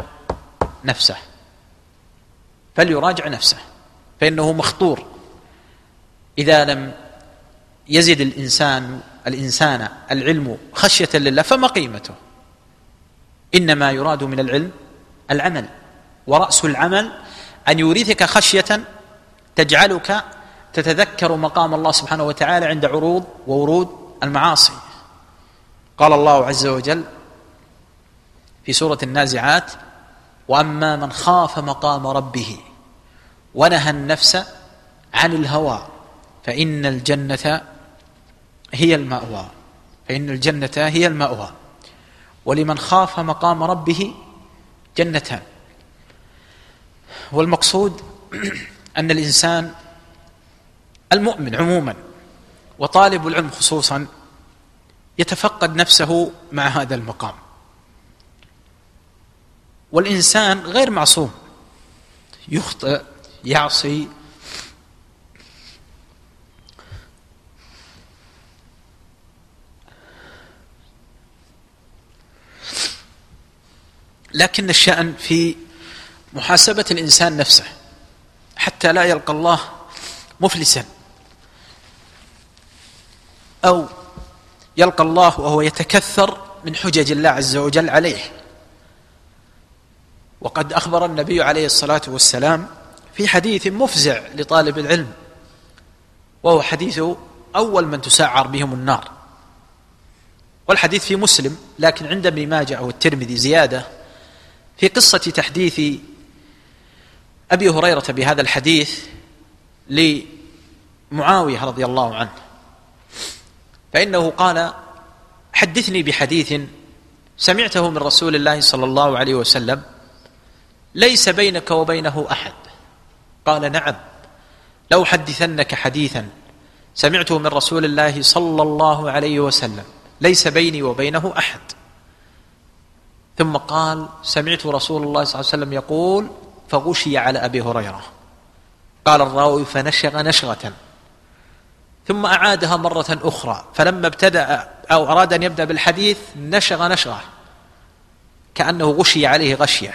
نفسه، فإنه مخطور. إذا لم يزد الإنسان العلم خشية لله فما قيمته؟ إنما يراد من العلم العمل، ورأس العمل أن يورثك خشية تجعلك تتذكر مقام الله سبحانه وتعالى عند عروض وورود المعاصي. قال الله عز وجل في سورة النازعات: وأما من خاف مقام ربه ونهى النفس عن الهوى فإن الجنة هي المأوى. فإن الجنة هي المأوى. ولمن خاف مقام ربه جنتان. والمقصود أن الإنسان المؤمن عموما وطالب العلم خصوصا يتفقد نفسه مع هذا المقام. والإنسان غير معصوم، يخطئ، يعصي، لكن الشأن في محاسبة الإنسان نفسه حتى لا يلقى الله مفلسا، أو يلقى الله وهو يتكثر من حجج الله عز وجل عليه. وقد أخبر النبي عليه الصلاة والسلام في حديث مفزع لطالب العلم، وهو حديث أول من تسعر بهم النار، والحديث في مسلم، لكن عند ابن ماجه أو الترمذي زيادة في قصة تحديث أبي هريرة بهذا الحديث لمعاوية رضي الله عنه، فإنه قال: حدثني بحديث سمعته من رسول الله صلى الله عليه وسلم ليس بينك وبينه أحد. قال: نعم، لو حدثنك حديثا سمعته من رسول الله صلى الله عليه وسلم ليس بيني وبينه أحد. ثم قال: سمعت رسول الله صلى الله عليه وسلم يقول فغشي على أبي هريرة. قال الراوي: فنشغ نشغة، ثم أعادها مرة أخرى، فلما ابتدأ أو أراد أن يبدأ بالحديث نشغ نشغة كأنه غشي عليه غشية،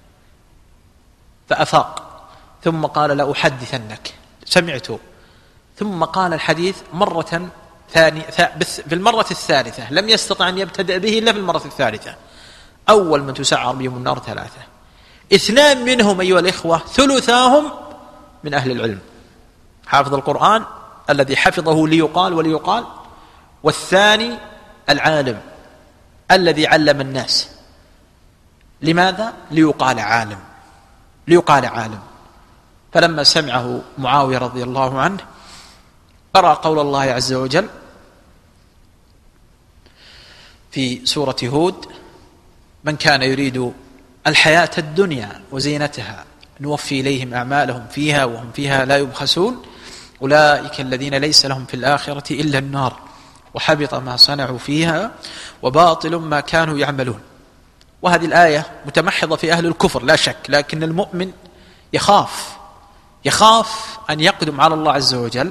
فأفاق، ثم قال: لأحدثنك. سمعته، ثم قال الحديث مرة ثانية، في المرة الثالثة لم يستطع أن يبتدأ به إلا في المرة الثالثة. أول من تسعر بهم النار 3، 2 منهم أيها الإخوة ثلثاهم من أهل العلم، حافظ القرآن الذي حفظه ليقال وليقال، والثاني العالم الذي علم الناس. لماذا؟ ليقال عالم، ليقال عالم. فلما سمعه معاوية رضي الله عنه قرأ قول الله عز وجل في سورة هود: من كان يريد الحياة الدنيا وزينتها نوفي إليهم أعمالهم فيها وهم فيها لا يبخسون أولئك الذين ليس لهم في الآخرة إلا النار وحبط ما صنعوا فيها وباطل ما كانوا يعملون. وهذه الآية متمحضة في أهل الكفر لا شك، لكن المؤمن يخاف أن يقدم على الله عز وجل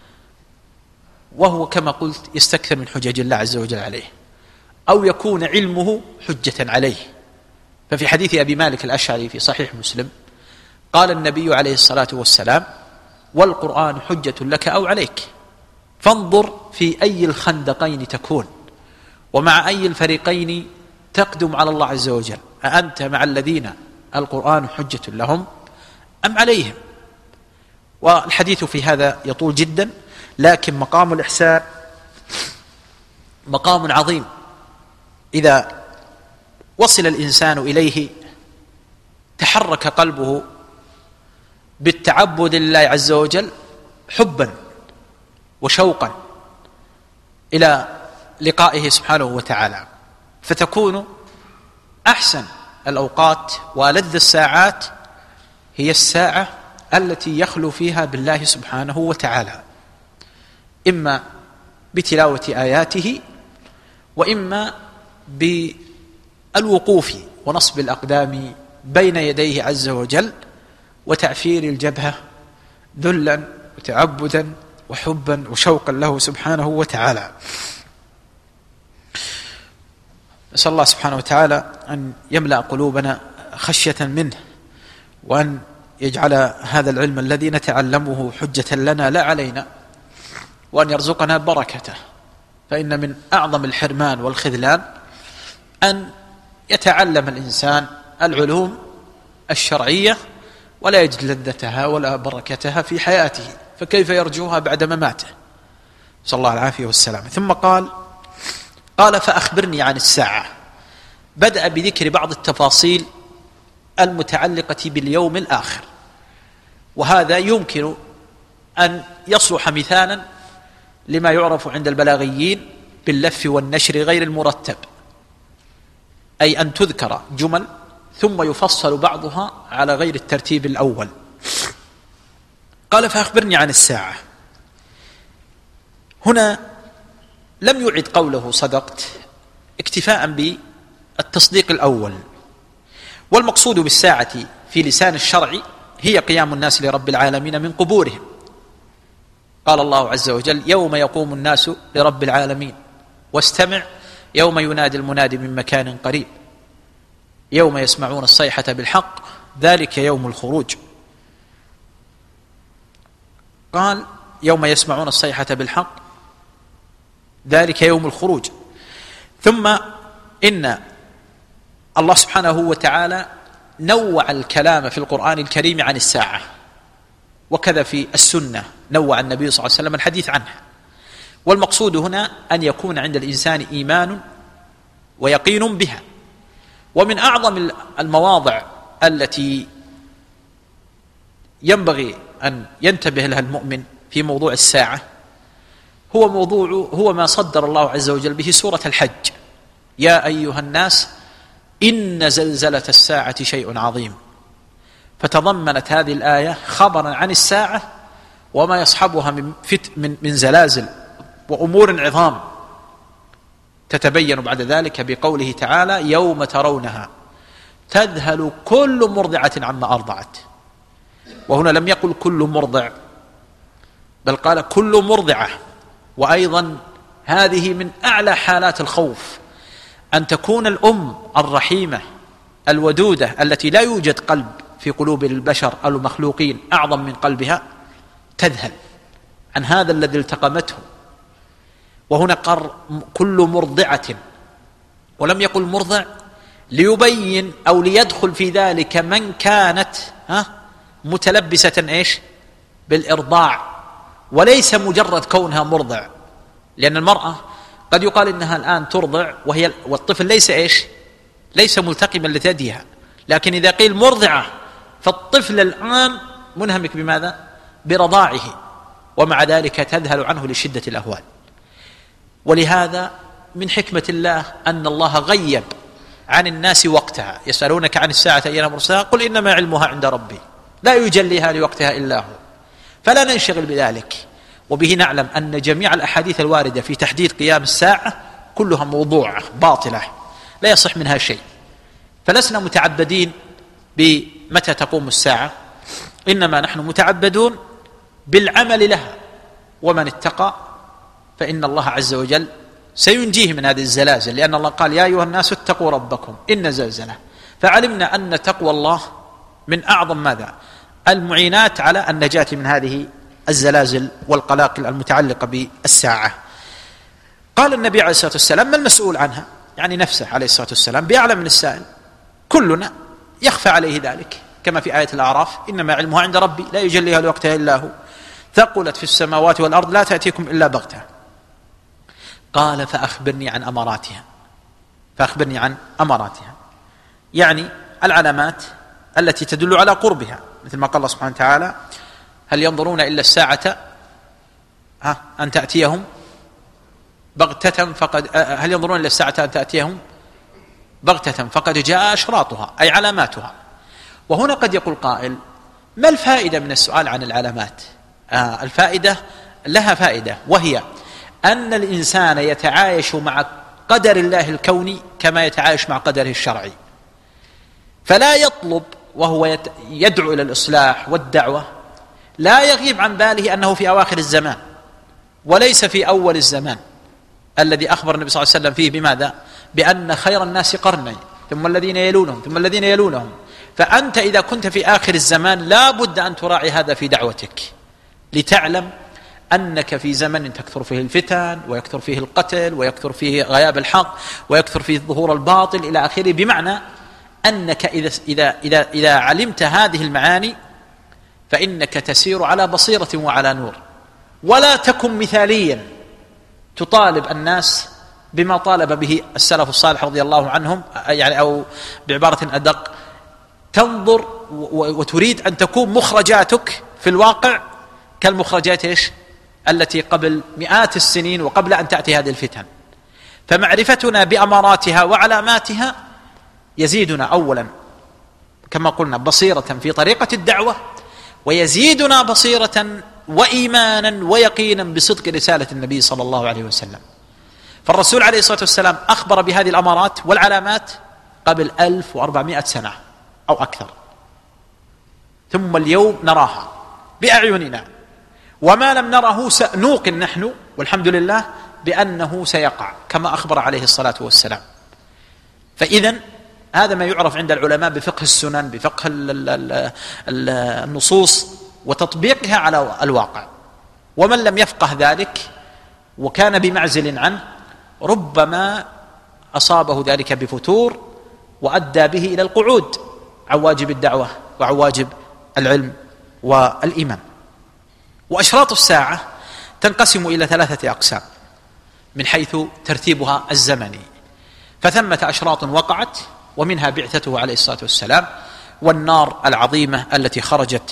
وهو كما قلت يستكثر من حجج الله عز وجل عليه، أو يكون علمه حجة عليه. ففي حديث أبي مالك الأشعري في صحيح مسلم قال النبي عليه الصلاة والسلام: والقرآن حجة لك أو عليك، فانظر في أي الخندقين تكون ومع أي الفريقين تقدم على الله عز وجل، أأنت مع الذين القرآن حجة لهم أم عليهم؟ والحديث في هذا يطول جدا، لكن مقام الإحسان مقام عظيم إذا وصل الإنسان إليه تحرك قلبه بالتعبد لله عز وجل حبا وشوقا إلى لقائه سبحانه وتعالى، فتكون أحسن الأوقات وألذ الساعات هي الساعة التي يخلو فيها بالله سبحانه وتعالى، إما بتلاوة آياته وإما بالوقوف ونصب الأقدام بين يديه عز وجل وتعفير الجبهة ذلا وتعبدا وحبا وشوقا له سبحانه وتعالى. نسأل الله سبحانه وتعالى أن يملأ قلوبنا خشية منه، وأن يجعل هذا العلم الذي نتعلمه حجة لنا لا علينا، وأن يرزقنا بركته. فإن من أعظم الحرمان والخذلان أن يتعلم الإنسان العلوم الشرعية ولا يجد لذتها ولا بركتها في حياته، فكيف يرجوها بعد مماته؟ صلى الله العافية والسلام. ثم قال فأخبرني عن الساعة. بدأ بذكر بعض التفاصيل المتعلقة باليوم الآخر، وهذا يمكن أن يصلح مثالا لما يعرف عند البلاغيين باللف والنشر غير المرتب، أي أن تذكر جمل ثم يفصل بعضها على غير الترتيب الأول. قال فأخبرني عن الساعة. هنا لم يعد قوله صدقت اكتفاء بالتصديق الأول، والمقصود بالساعة في لسان الشرع هي قيام الناس لرب العالمين من قبورهم. قال الله عز وجل يوم يقوم الناس لرب العالمين، واستمع يوم ينادي المنادي من مكان قريب، يوم يسمعون الصيحة بالحق ذلك يوم الخروج. قال يوم يسمعون الصيحة بالحق ذلك يوم الخروج. ثم إن الله سبحانه وتعالى نوع الكلام في القرآن الكريم عن الساعة، وكذا في السنة نوع النبي صلى الله عليه وسلم الحديث عنها. والمقصود هنا أن يكون عند الإنسان إيمان ويقين بها. ومن أعظم المواضع التي ينبغي أن ينتبه لها المؤمن في موضوع الساعة هو ما صدر الله عز وجل به سورة الحج: يا أيها الناس إن زلزلة الساعة شيء عظيم. فتضمنت هذه الآية خبرا عن الساعة وما يصحبها من زلازل وأمور عظام، تتبين بعد ذلك بقوله تعالى: يوم ترونها تذهل كل مرضعة عما أرضعت. وهنا لم يقل كل مرضع، بل قال كل مرضعة. وأيضا هذه من أعلى حالات الخوف، أن تكون الأم الرحيمة الودودة التي لا يوجد قلب في قلوب البشر أو المخلوقين أعظم من قلبها تذهل عن هذا الذي التقمته. وهنا قال كل مرضعة، ولم يقل مرضع ليبين أو ليدخل في ذلك من كانت متلبسة بالإرضاع، وليس مجرد كونها مرضع. لأن المرأة قد يقال إنها الآن ترضع والطفل ليس ملتقما لثديها، لكن إذا قيل مرضعة فالطفل الآن منهمك بماذا؟ برضاعه، ومع ذلك تذهل عنه لشدة الأهوال. ولهذا من حكمة الله أن الله غيب عن الناس وقتها. يسألونك عن الساعة أيان مرساها قل إنما علمها عند ربي لا يجليها لوقتها إلا هو. فلا ننشغل بذلك. وبه نعلم أن جميع الأحاديث الواردة في تحديد قيام الساعة كلها موضوعة باطلة لا يصح منها شيء. فلسنا متعبدين بمتى تقوم الساعة، إنما نحن متعبدون بالعمل لها. ومن اتقى فإن الله عز وجل سينجيه من هذه الزلازل، لأن الله قال يا أيها الناس اتقوا ربكم إن زلزلة. فعلمنا أن تقوى الله من أعظم ماذا؟ المعينات على النجاة من هذه الزلازل والقلاقل المتعلقة بالساعة. قال النبي عليه الصلاة والسلام: ما المسؤول عنها؟ يعني نفسه عليه الصلاة والسلام بأعلم من السائل. كلنا يخفى عليه ذلك، كما في آية الأعراف: إنما علمها عند ربي لا يجليها لوقتها إلا هو ثقلت في السماوات والأرض لا تأتيكم إلا بغتة. قال فأخبرني عن أماراتها. فأخبرني عن أماراتها يعني العلامات التي تدل على قربها، مثل ما قال الله سبحانه وتعالى: هل ينظرون إلا الساعة أن تأتيهم بغتة هل ينظرون إلا الساعة أن تأتيهم بغتة فقد جاء أشراطها، أي علاماتها. وهنا قد يقول قائل: ما الفائدة من السؤال عن العلامات؟ الفائدة لها فائدة، وهي أن الإنسان يتعايش مع قدر الله الكوني كما يتعايش مع قدره الشرعي، فلا يطلب وهو يدعو إلى الإصلاح والدعوة لا يغيب عن باله أنه في أواخر الزمان وليس في أول الزمان الذي أخبر النبي صلى الله عليه وسلم فيه بماذا؟ بأن خير الناس قرني ثم الذين يلونهم ثم الذين يلونهم. فأنت إذا كنت في آخر الزمان لا بد أن تراعي هذا في دعوتك، لتعلم أنك في زمن تكثر فيه الفتن ويكثر فيه القتل ويكثر فيه غياب الحق ويكثر فيه ظهور الباطل إلى آخره. بمعنى أنك إذا علمت هذه المعاني فإنك تسير على بصيرة وعلى نور، ولا تكن مثاليا تطالب الناس بما طالب به السلف الصالح رضي الله عنهم، يعني أو بعبارة أدق تنظر وتريد أن تكون مخرجاتك في الواقع كالمخرجات التي قبل مئات السنين وقبل أن تأتي هذه الفتن. فمعرفتنا بأماراتها وعلاماتها يزيدنا أولا كما قلنا بصيرة في طريقة الدعوة، ويزيدنا بصيرة وإيمانا ويقينا بصدق رسالة النبي صلى الله عليه وسلم. فالرسول عليه الصلاة والسلام أخبر بهذه الأمارات والعلامات قبل 1400 سنة أو أكثر، ثم اليوم نراها بأعيننا، وما لم نره سنوقن نحن والحمد لله بأنه سيقع كما أخبر عليه الصلاة والسلام. فإذن هذا ما يعرف عند العلماء بفقه السنن، بفقه النصوص وتطبيقها على الواقع. ومن لم يفقه ذلك وكان بمعزل عنه ربما أصابه ذلك بفتور وأدى به إلى القعود عن واجب الدعوة وعن واجب العلم والإيمان. وأشراط الساعة تنقسم إلى 3 أقسام من حيث ترتيبها الزمني. فثمة أشراط وقعت، ومنها بعثته عليه الصلاة والسلام، والنار العظيمة التي خرجت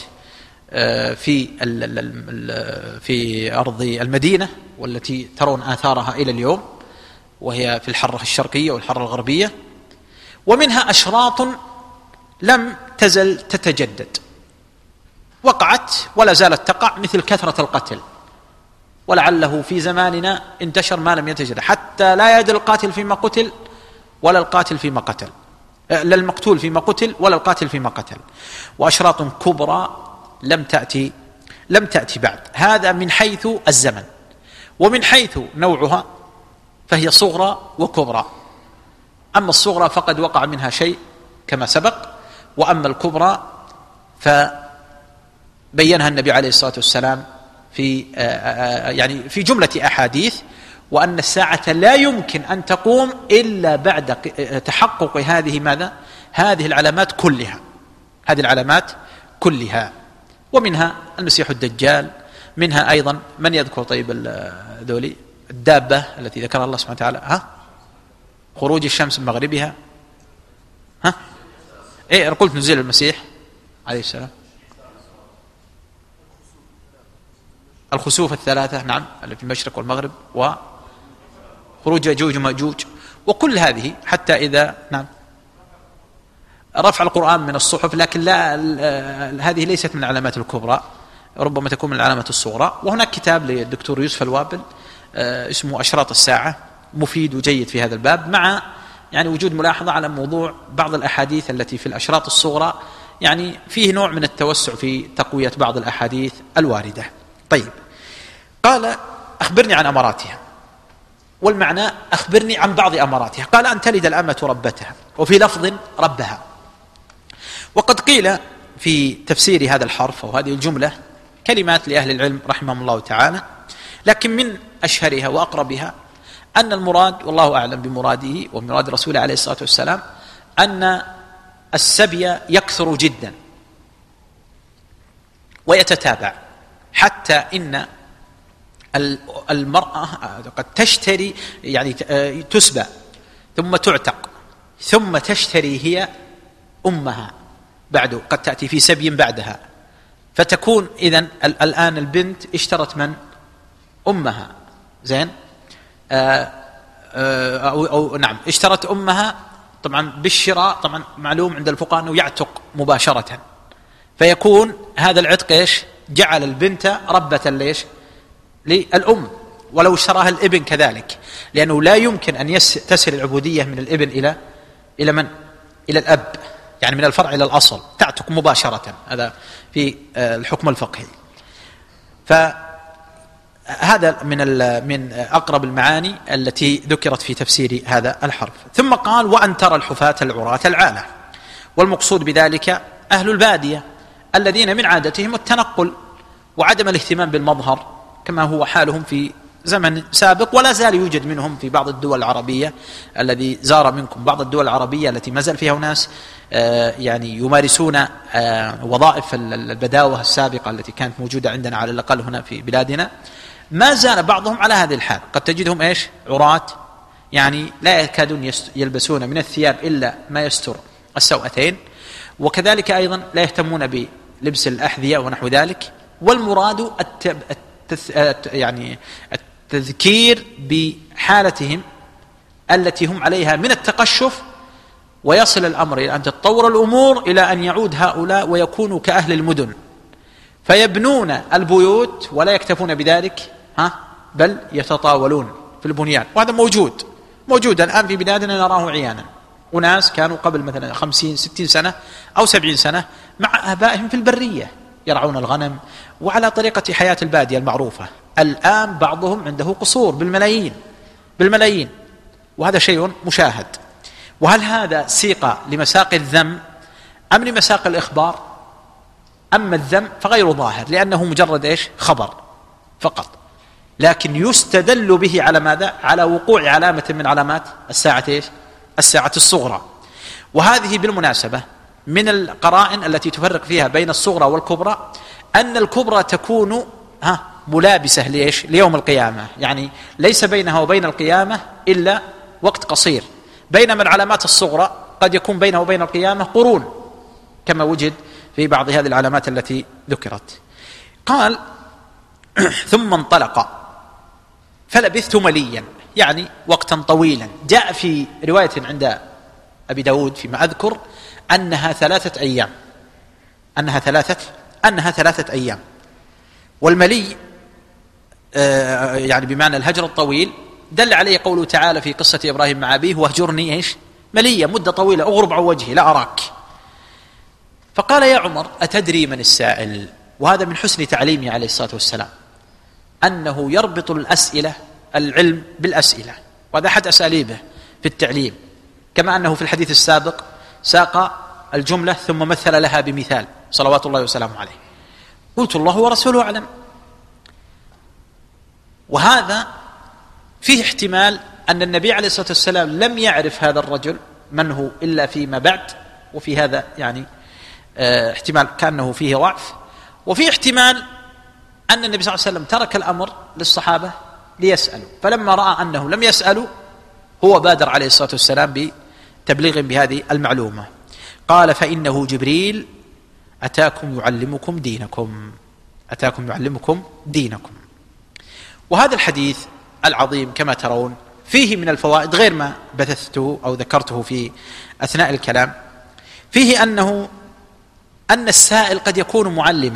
في أرض المدينة والتي ترون آثارها إلى اليوم، وهي في الحرة الشرقية والحرة الغربية. ومنها أشراط لم تزل تتجدد، وقعت ولا زالت تقع، مثل كثرة القتل، ولعله في زماننا انتشر ما لم يتجدد، حتى لا يدري القاتل فيما قتل ولا القاتل فيما قتل، لا المقتول فيما قتل ولا القاتل فيما قتل. وأشراط كبرى لم تأتي بعد. هذا من حيث الزمن. ومن حيث نوعها فهي صغرى وكبرى. أما الصغرى فقد وقع منها شيء كما سبق، وأما الكبرى فبينها النبي عليه الصلاة والسلام في جملة أحاديث، وأن الساعة لا يمكن أن تقوم إلا بعد تحقق هذه العلامات كلها. ومنها المسيح الدجال، منها أيضا من يذكر ذولي الدابة التي ذكرها الله سبحانه وتعالى، خروج الشمس من مغربها، قلت نزول المسيح عليه السلام، الخسوف 3 نعم اللي في المشرق والمغرب، وخروج يأجوج ومأجوج، وكل هذه حتى إذا نعم رفع القرآن من الصحف، لكن لا هذه ليست من العلامات الكبرى، ربما تكون من العلامات الصغرى. وهناك كتاب للدكتور يوسف الوابل اسمه أشراط الساعة، مفيد وجيد في هذا الباب، مع وجود ملاحظة على موضوع بعض الأحاديث التي في الأشراط الصغرى، فيه نوع من التوسع في تقوية بعض الأحاديث الواردة. طيب، قال أخبرني عن أماراتها، والمعنى أخبرني عن بعض أماراتها. قال أن تلد الأمة ربتها، وفي لفظ ربها. وقد قيل في تفسير هذا الحرف أو هذه الجملة كلمات لأهل العلم رحمهم الله تعالى، لكن من أشهرها وأقربها أن المراد، والله أعلم بمراده ومراد رسوله عليه الصلاة والسلام، أن السبي يكثر جدا ويتتابع، حتى إن المرأة قد تشتري تسبى ثم تعتق ثم تشتري هي أمها بعد، قد تأتي في سبي بعدها، فتكون إذن الآن البنت اشترت من أمها، زين أو نعم اشترت أمها. طبعا بالشراء طبعا معلوم عند الفقهاء أنه يعتق مباشرة، فيكون هذا العتق جعل البنت ربة للأم، ولو اشتراها الابن كذلك، لأنه لا يمكن أن تصل العبودية من الابن إلى من؟ إلى الأب، من الفرع إلى الأصل، تعتق مباشرة. هذا في الحكم الفقهي. فهذا من أقرب المعاني التي ذكرت في تفسير هذا الحرف. ثم قال وأن ترى الحفاة العراة العالة، والمقصود بذلك أهل البادية الذين من عادتهم التنقل وعدم الاهتمام بالمظهر، كما هو حالهم في زمن سابق، ولا زال يوجد منهم في بعض الدول العربية. الذي زار منكم بعض الدول العربية التي ما زال فيها ناس يعني يمارسون وظائف البداوة السابقة التي كانت موجودة عندنا على الأقل هنا في بلادنا، ما زال بعضهم على هذه الحال. قد تجدهم عراة، يعني لا يكادون يلبسون من الثياب إلا ما يستر السوأتين، وكذلك أيضا لا يهتمون بلبس الأحذية ونحو ذلك. والمراد يعني التذكير بحالتهم التي هم عليها من التقشف، ويصل الأمر إلى أن تتطور الأمور إلى أن يعود هؤلاء ويكونوا كأهل المدن، فيبنون البيوت ولا يكتفون بذلك، بل يتطاولون في البنيان. وهذا موجود الآن في بلادنا، نراه عيانا. وناس كانوا قبل مثلا 50-60 سنة أو 70 سنة مع آبائهم في البرية يرعون الغنم وعلى طريقة حياة البادية المعروفة. الآن بعضهم عنده قصور بالملايين، وهذا شيء مشاهد. وهل هذا سيق لمساق الذم أم لمساق الإخبار؟ أما الذم فغير ظاهر، لأنه مجرد خبر فقط، لكن يستدل به على ماذا؟ على وقوع علامة من علامات الساعة الصغرى. وهذه بالمناسبة من القرائن التي تفرق فيها بين الصغرى والكبرى، أن الكبرى تكون ملابسة ليوم القيامة، يعني ليس بينها وبين القيامة إلا وقت قصير، بينما العلامات الصغرى قد يكون بينها وبين القيامة قرون، كما وجد في بعض هذه العلامات التي ذكرت. قال: ثم انطلق فلبثت مليا، يعني وقتا طويلا. جاء في رواية عند أبي داود فيما أذكر أنها 3 أيام، أنها ثلاثة أيام. والملي يعني بمعنى الهجر الطويل، دل عليه قوله تعالى في قصة إبراهيم مع أبيه: واهجرني مليا، مدة طويلة، أغرب عن وجهي لا أراك. فقال: يا عمر أتدري من السائل؟ وهذا من حسن تعليمه عليه الصلاة والسلام، أنه يربط العلم بالأسئلة، وهذا أحد أساليبه في التعليم، كما أنه في الحديث السابق ساق الجملة ثم مثل لها بمثال صلوات الله وسلامه عليه. قلت: الله ورسوله أعلم. وهذا فيه احتمال أن النبي عليه الصلاة والسلام لم يعرف هذا الرجل من هو إلا فيما بعد، وفي هذا يعني احتمال كأنه فيه ضعف، وفي احتمال أن النبي صلى الله عليه وسلم ترك الأمر للصحابة ليسألوا، فلما رأى أنه لم يسألوا هو بادر عليه الصلاة والسلام بتبليغ بهذه المعلومة. قال: فإنه جبريل أتاكم يعلمكم دينكم. وهذا الحديث العظيم كما ترون فيه من الفوائد غير ما بثثته أو ذكرته في أثناء الكلام. فيه أن السائل قد يكون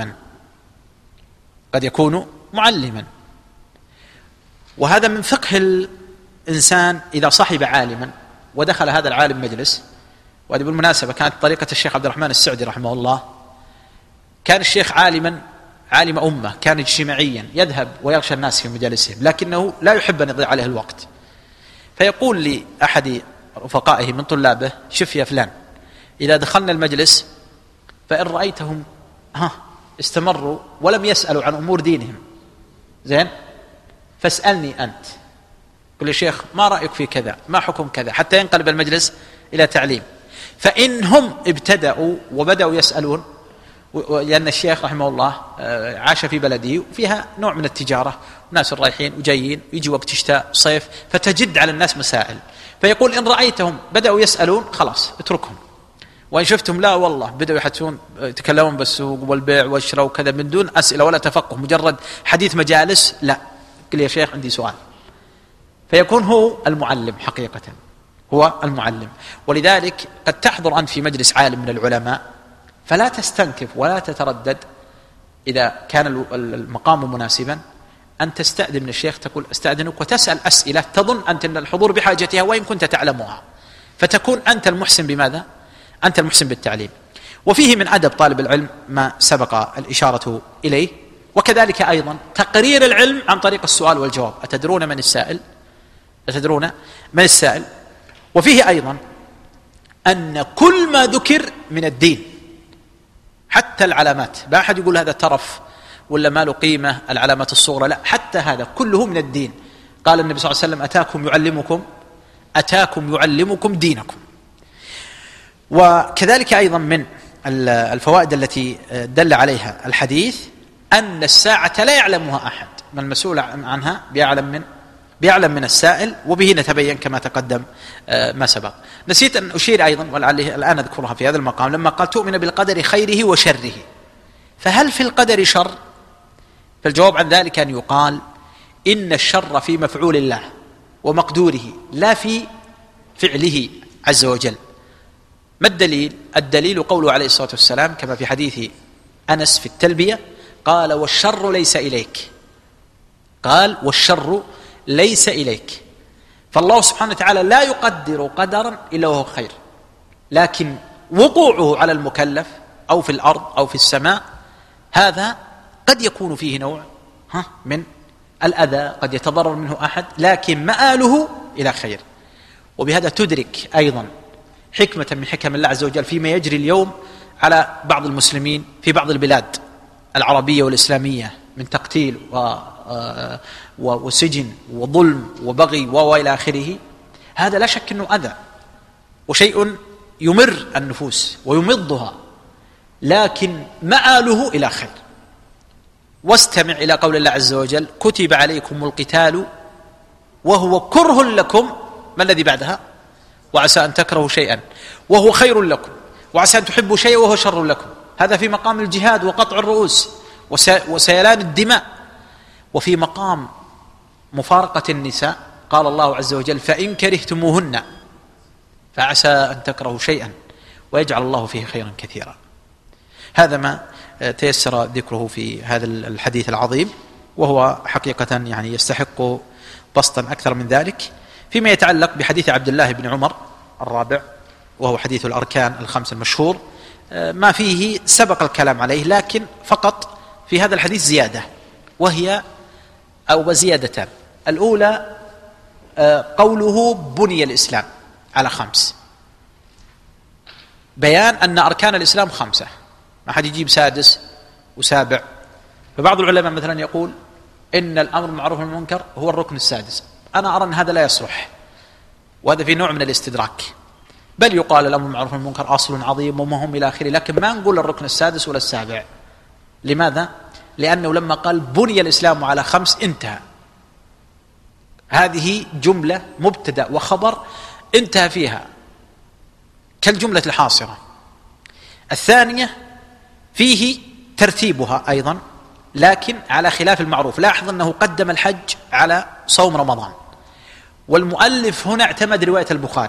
معلما، وهذا من فقه الإنسان إذا صحب عالما ودخل هذا العالم مجلس. وهذه بالمناسبة كانت طريقة الشيخ عبد الرحمن السعدي رحمه الله. كان الشيخ عالم أمة، كان اجتماعيا يذهب ويغشى الناس في مجالسهم، لكنه لا يحب أن يضيع عليه الوقت، فيقول لأحد رفقائه من طلابه: شوف يا فلان، إذا دخلنا المجلس فإن رأيتهم استمروا ولم يسألوا عن أمور دينهم زين، فاسألني أنت. قل يا شيخ ما رأيك في كذا، ما حكم كذا، حتى ينقلب المجلس إلى تعليم. فإن هم ابتدأوا وبدأوا يسألون، لأن الشيخ رحمه الله عاش في بلده وفيها نوع من التجارة، وناس رايحين وجايين، يجي وقت شتاء صيف فتجد على الناس مسائل، فيقول: إن رأيتهم بدأوا يسألون خلاص اتركهم، وإن شفتهم لا والله بدأوا يحدثون يتكلمون بالسوق والبيع والشراء وكذا من دون أسئلة ولا تفقه، مجرد حديث مجالس، لا، قل يا شيخ عندي سؤال. فيكون هو المعلم حقيقة، هو المعلم. ولذلك قد تحضر أنت في مجلس عالم من العلماء فلا تستنكف ولا تتردد إذا كان المقام مناسبا أن تستأذن من الشيخ، تقول: استأذنك، وتسأل أسئلة تظن أنت أن الحضور بحاجتها وإن كنت تعلمها، فتكون أنت المحسن بماذا؟ أنت المحسن بالتعليم. وفيه من أدب طالب العلم ما سبق الإشارة إليه، وكذلك أيضا تقرير العلم عن طريق السؤال والجواب. أتدرون من السائل؟ وفيه أيضا أن كل ما ذكر من الدين حتى العلامات، لا أحد يقول هذا ترف ولا ما له قيمة العلامات الصغرى، لا، حتى هذا كله من الدين. قال النبي صلى الله عليه وسلم: أتاكم يعلمكم دينكم. وكذلك أيضا من الفوائد التي دل عليها الحديث أن الساعة لا يعلمها أحد، من المسؤول عنها بيعلم من السائل، وبه نتبين كما تقدم ما سبق. نسيت أن أشير أيضا، ولعله الآن أذكرها في هذا المقام، لما قال تؤمن بالقدر خيره وشره، فهل في القدر شر؟ فالجواب عن ذلك أن يقال إن الشر في مفعول الله ومقدوره، لا في فعله عز وجل. ما الدليل؟ الدليل قوله عليه الصلاة والسلام كما في حديث أنس في التلبية، قال: والشر ليس إليك. قال: والشر ليس إليك. فالله سبحانه وتعالى لا يقدر قدرا إلا وهو خير، لكن وقوعه على المكلف أو في الأرض أو في السماء هذا قد يكون فيه نوع من الأذى، قد يتضرر منه أحد، لكن مآله إلى خير. وبهذا تدرك أيضا حكمة من حكم الله عز وجل فيما يجري اليوم على بعض المسلمين في بعض البلاد العربية والإسلامية من تقتيل وسجن وظلم وبغي وإلى آخره. هذا لا شك أنه أذى وشيء يمر النفوس ويمضها، لكن مآله إلى خير. واستمع إلى قول الله عز وجل: كتب عليكم القتال وهو كره لكم. ما الذي بعدها؟ وعسى أن تكرهوا شيئا وهو خير لكم، وعسى أن تحبوا شيئا وهو شر لكم. هذا في مقام الجهاد وقطع الرؤوس وسيلان الدماء. وفي مقام مفارقة النساء قال الله عز وجل: فإن كرهتموهن فعسى أن تكرهوا شيئا ويجعل الله فيه خيرا كثيرا. هذا ما تيسر ذكره في هذا الحديث العظيم، وهو حقيقة يعني يستحق بسطا أكثر من ذلك. فيما يتعلق بحديث عبد الله بن عمر الرابع، وهو حديث الأركان الخمس المشهور، ما فيه سبق الكلام عليه، لكن فقط في هذا الحديث زيادة، وهي أو زيادتان. الأولى قوله: بني الإسلام على 5، بيان أن أركان الإسلام 5، ما حد يجيب 6 و7. فبعض العلماء مثلا يقول إن الأمر بالمعروف والنهي عن المنكر هو الركن السادس. أنا أرى أن هذا لا يصلح، وهذا في نوع من الاستدراك، بل يقال الأمر بالمعروف والنهي عن المنكر أصل عظيم ومهم إلى آخره، لكن ما نقول الركن السادس ولا السابع. لماذا؟ لأنه لما قال بني الإسلام على 5 انتهى. هذه جملة مبتدأ وخبر انتهى فيها كالجملة الحاصرة. الثانية فيه ترتيبها أيضا، لكن على خلاف المعروف. لاحظ أنه قدم الحج على صوم رمضان، والمؤلف هنا اعتمد رواية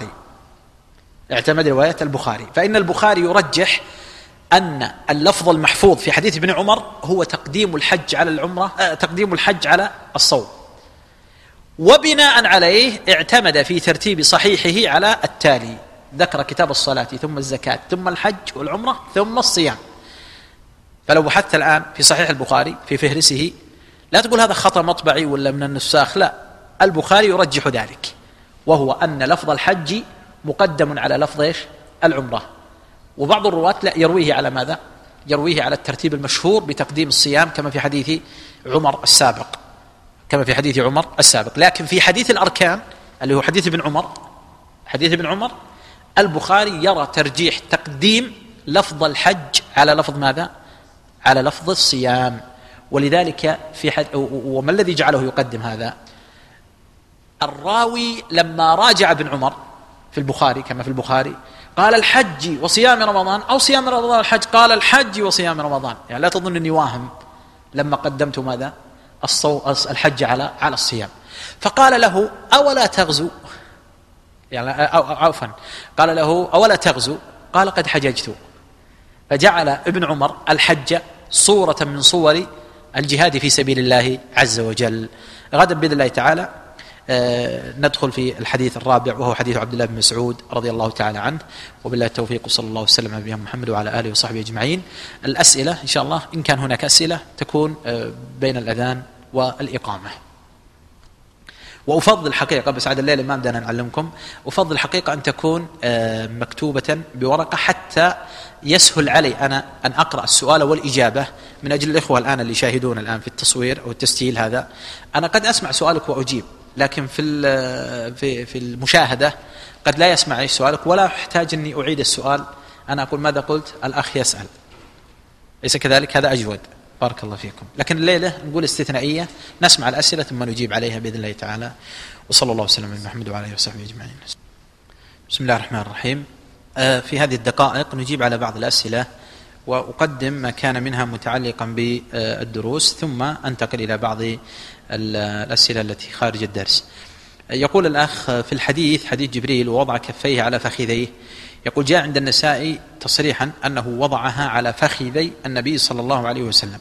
البخاري، فإن البخاري يرجح أن اللفظ المحفوظ في حديث ابن عمر هو تقديم الحج على العمرة، تقديم الحج على الصوم، وبناء عليه اعتمد في ترتيب صحيحه على التالي: ذكر كتاب الصلاة ثم الزكاة ثم الحج والعمرة ثم الصيام. فلو بحثت الآن في صحيح البخاري في فهرسه لا تقول هذا خطأ مطبعي ولا من النساخ، لا، البخاري يرجح ذلك، وهو أن لفظ الحج مقدم على لفظ العمرة. وبعض الرواة لا يرويه على ماذا؟ يرويه على الترتيب المشهور بتقديم الصيام كما في حديث عمر السابق. لكن في حديث الأركان اللي هو حديث ابن عمر البخاري يرى ترجيح تقديم لفظ الحج على لفظ ماذا؟ على لفظ الصيام. ولذلك وما الذي جعله يقدم هذا؟ الراوي لما راجع ابن عمر في البخاري كما في البخاري قال الحج وصيام رمضان، أو صيام رمضان الحج، قال الحج وصيام رمضان. يعني لا تظن أني واهم لما قدمت ماذا؟ الحج على الصيام. فقال له: أولا تغزو؟ يعني عفوا، قال له: أولا تغزو؟ قال: قد حججت. فجعل ابن عمر الحج صورة من صور الجهاد في سبيل الله عز وجل. غدا بإذن الله تعالى ندخل في الحديث الرابع، وهو حديث عبد الله بن مسعود رضي الله تعالى عنه. وبالله التوفيق، صلى الله وسلم على نبينا محمد وعلى آله وصحبه أجمعين. الأسئلة إن شاء الله إن كان هناك أسئلة تكون بين الأذان والإقامة. وأفضل حقيقة، بس عاد الليلة ما بدنا نعلمكم، أفضل حقيقة أن تكون مكتوبة بورقة حتى يسهل علي أنا أن أقرأ السؤال والإجابة، من أجل الإخوة الآن اللي يشاهدون الآن في التصوير أو التسجيل هذا. أنا قد أسمع سؤالك وأجيب، لكن في المشاهدة قد لا يسمع سؤالك ولا أحتاج أني أعيد السؤال. أنا أقول ماذا قلت؟ الأخ يسأل، ليس كذلك؟ هذا أجود. بارك الله فيكم. لكن الليلة نقول استثنائية، نسمع الأسئلة ثم نجيب عليها بإذن الله تعالى. وصلى الله وسلم على محمد وعلى آله وصحبه أجمعين. بسم الله الرحمن الرحيم. في هذه الدقائق نجيب على بعض الأسئلة، وأقدم ما كان منها متعلقا بالدروس، ثم أنتقل إلى بعض الأسئلة التي خارج الدرس. يقول الأخ في الحديث، حديث جبريل ووضع كفيه على فخذيه، يقول جاء عند النسائي تصريحا أنه وضعها على فخذي النبي صلى الله عليه وسلم،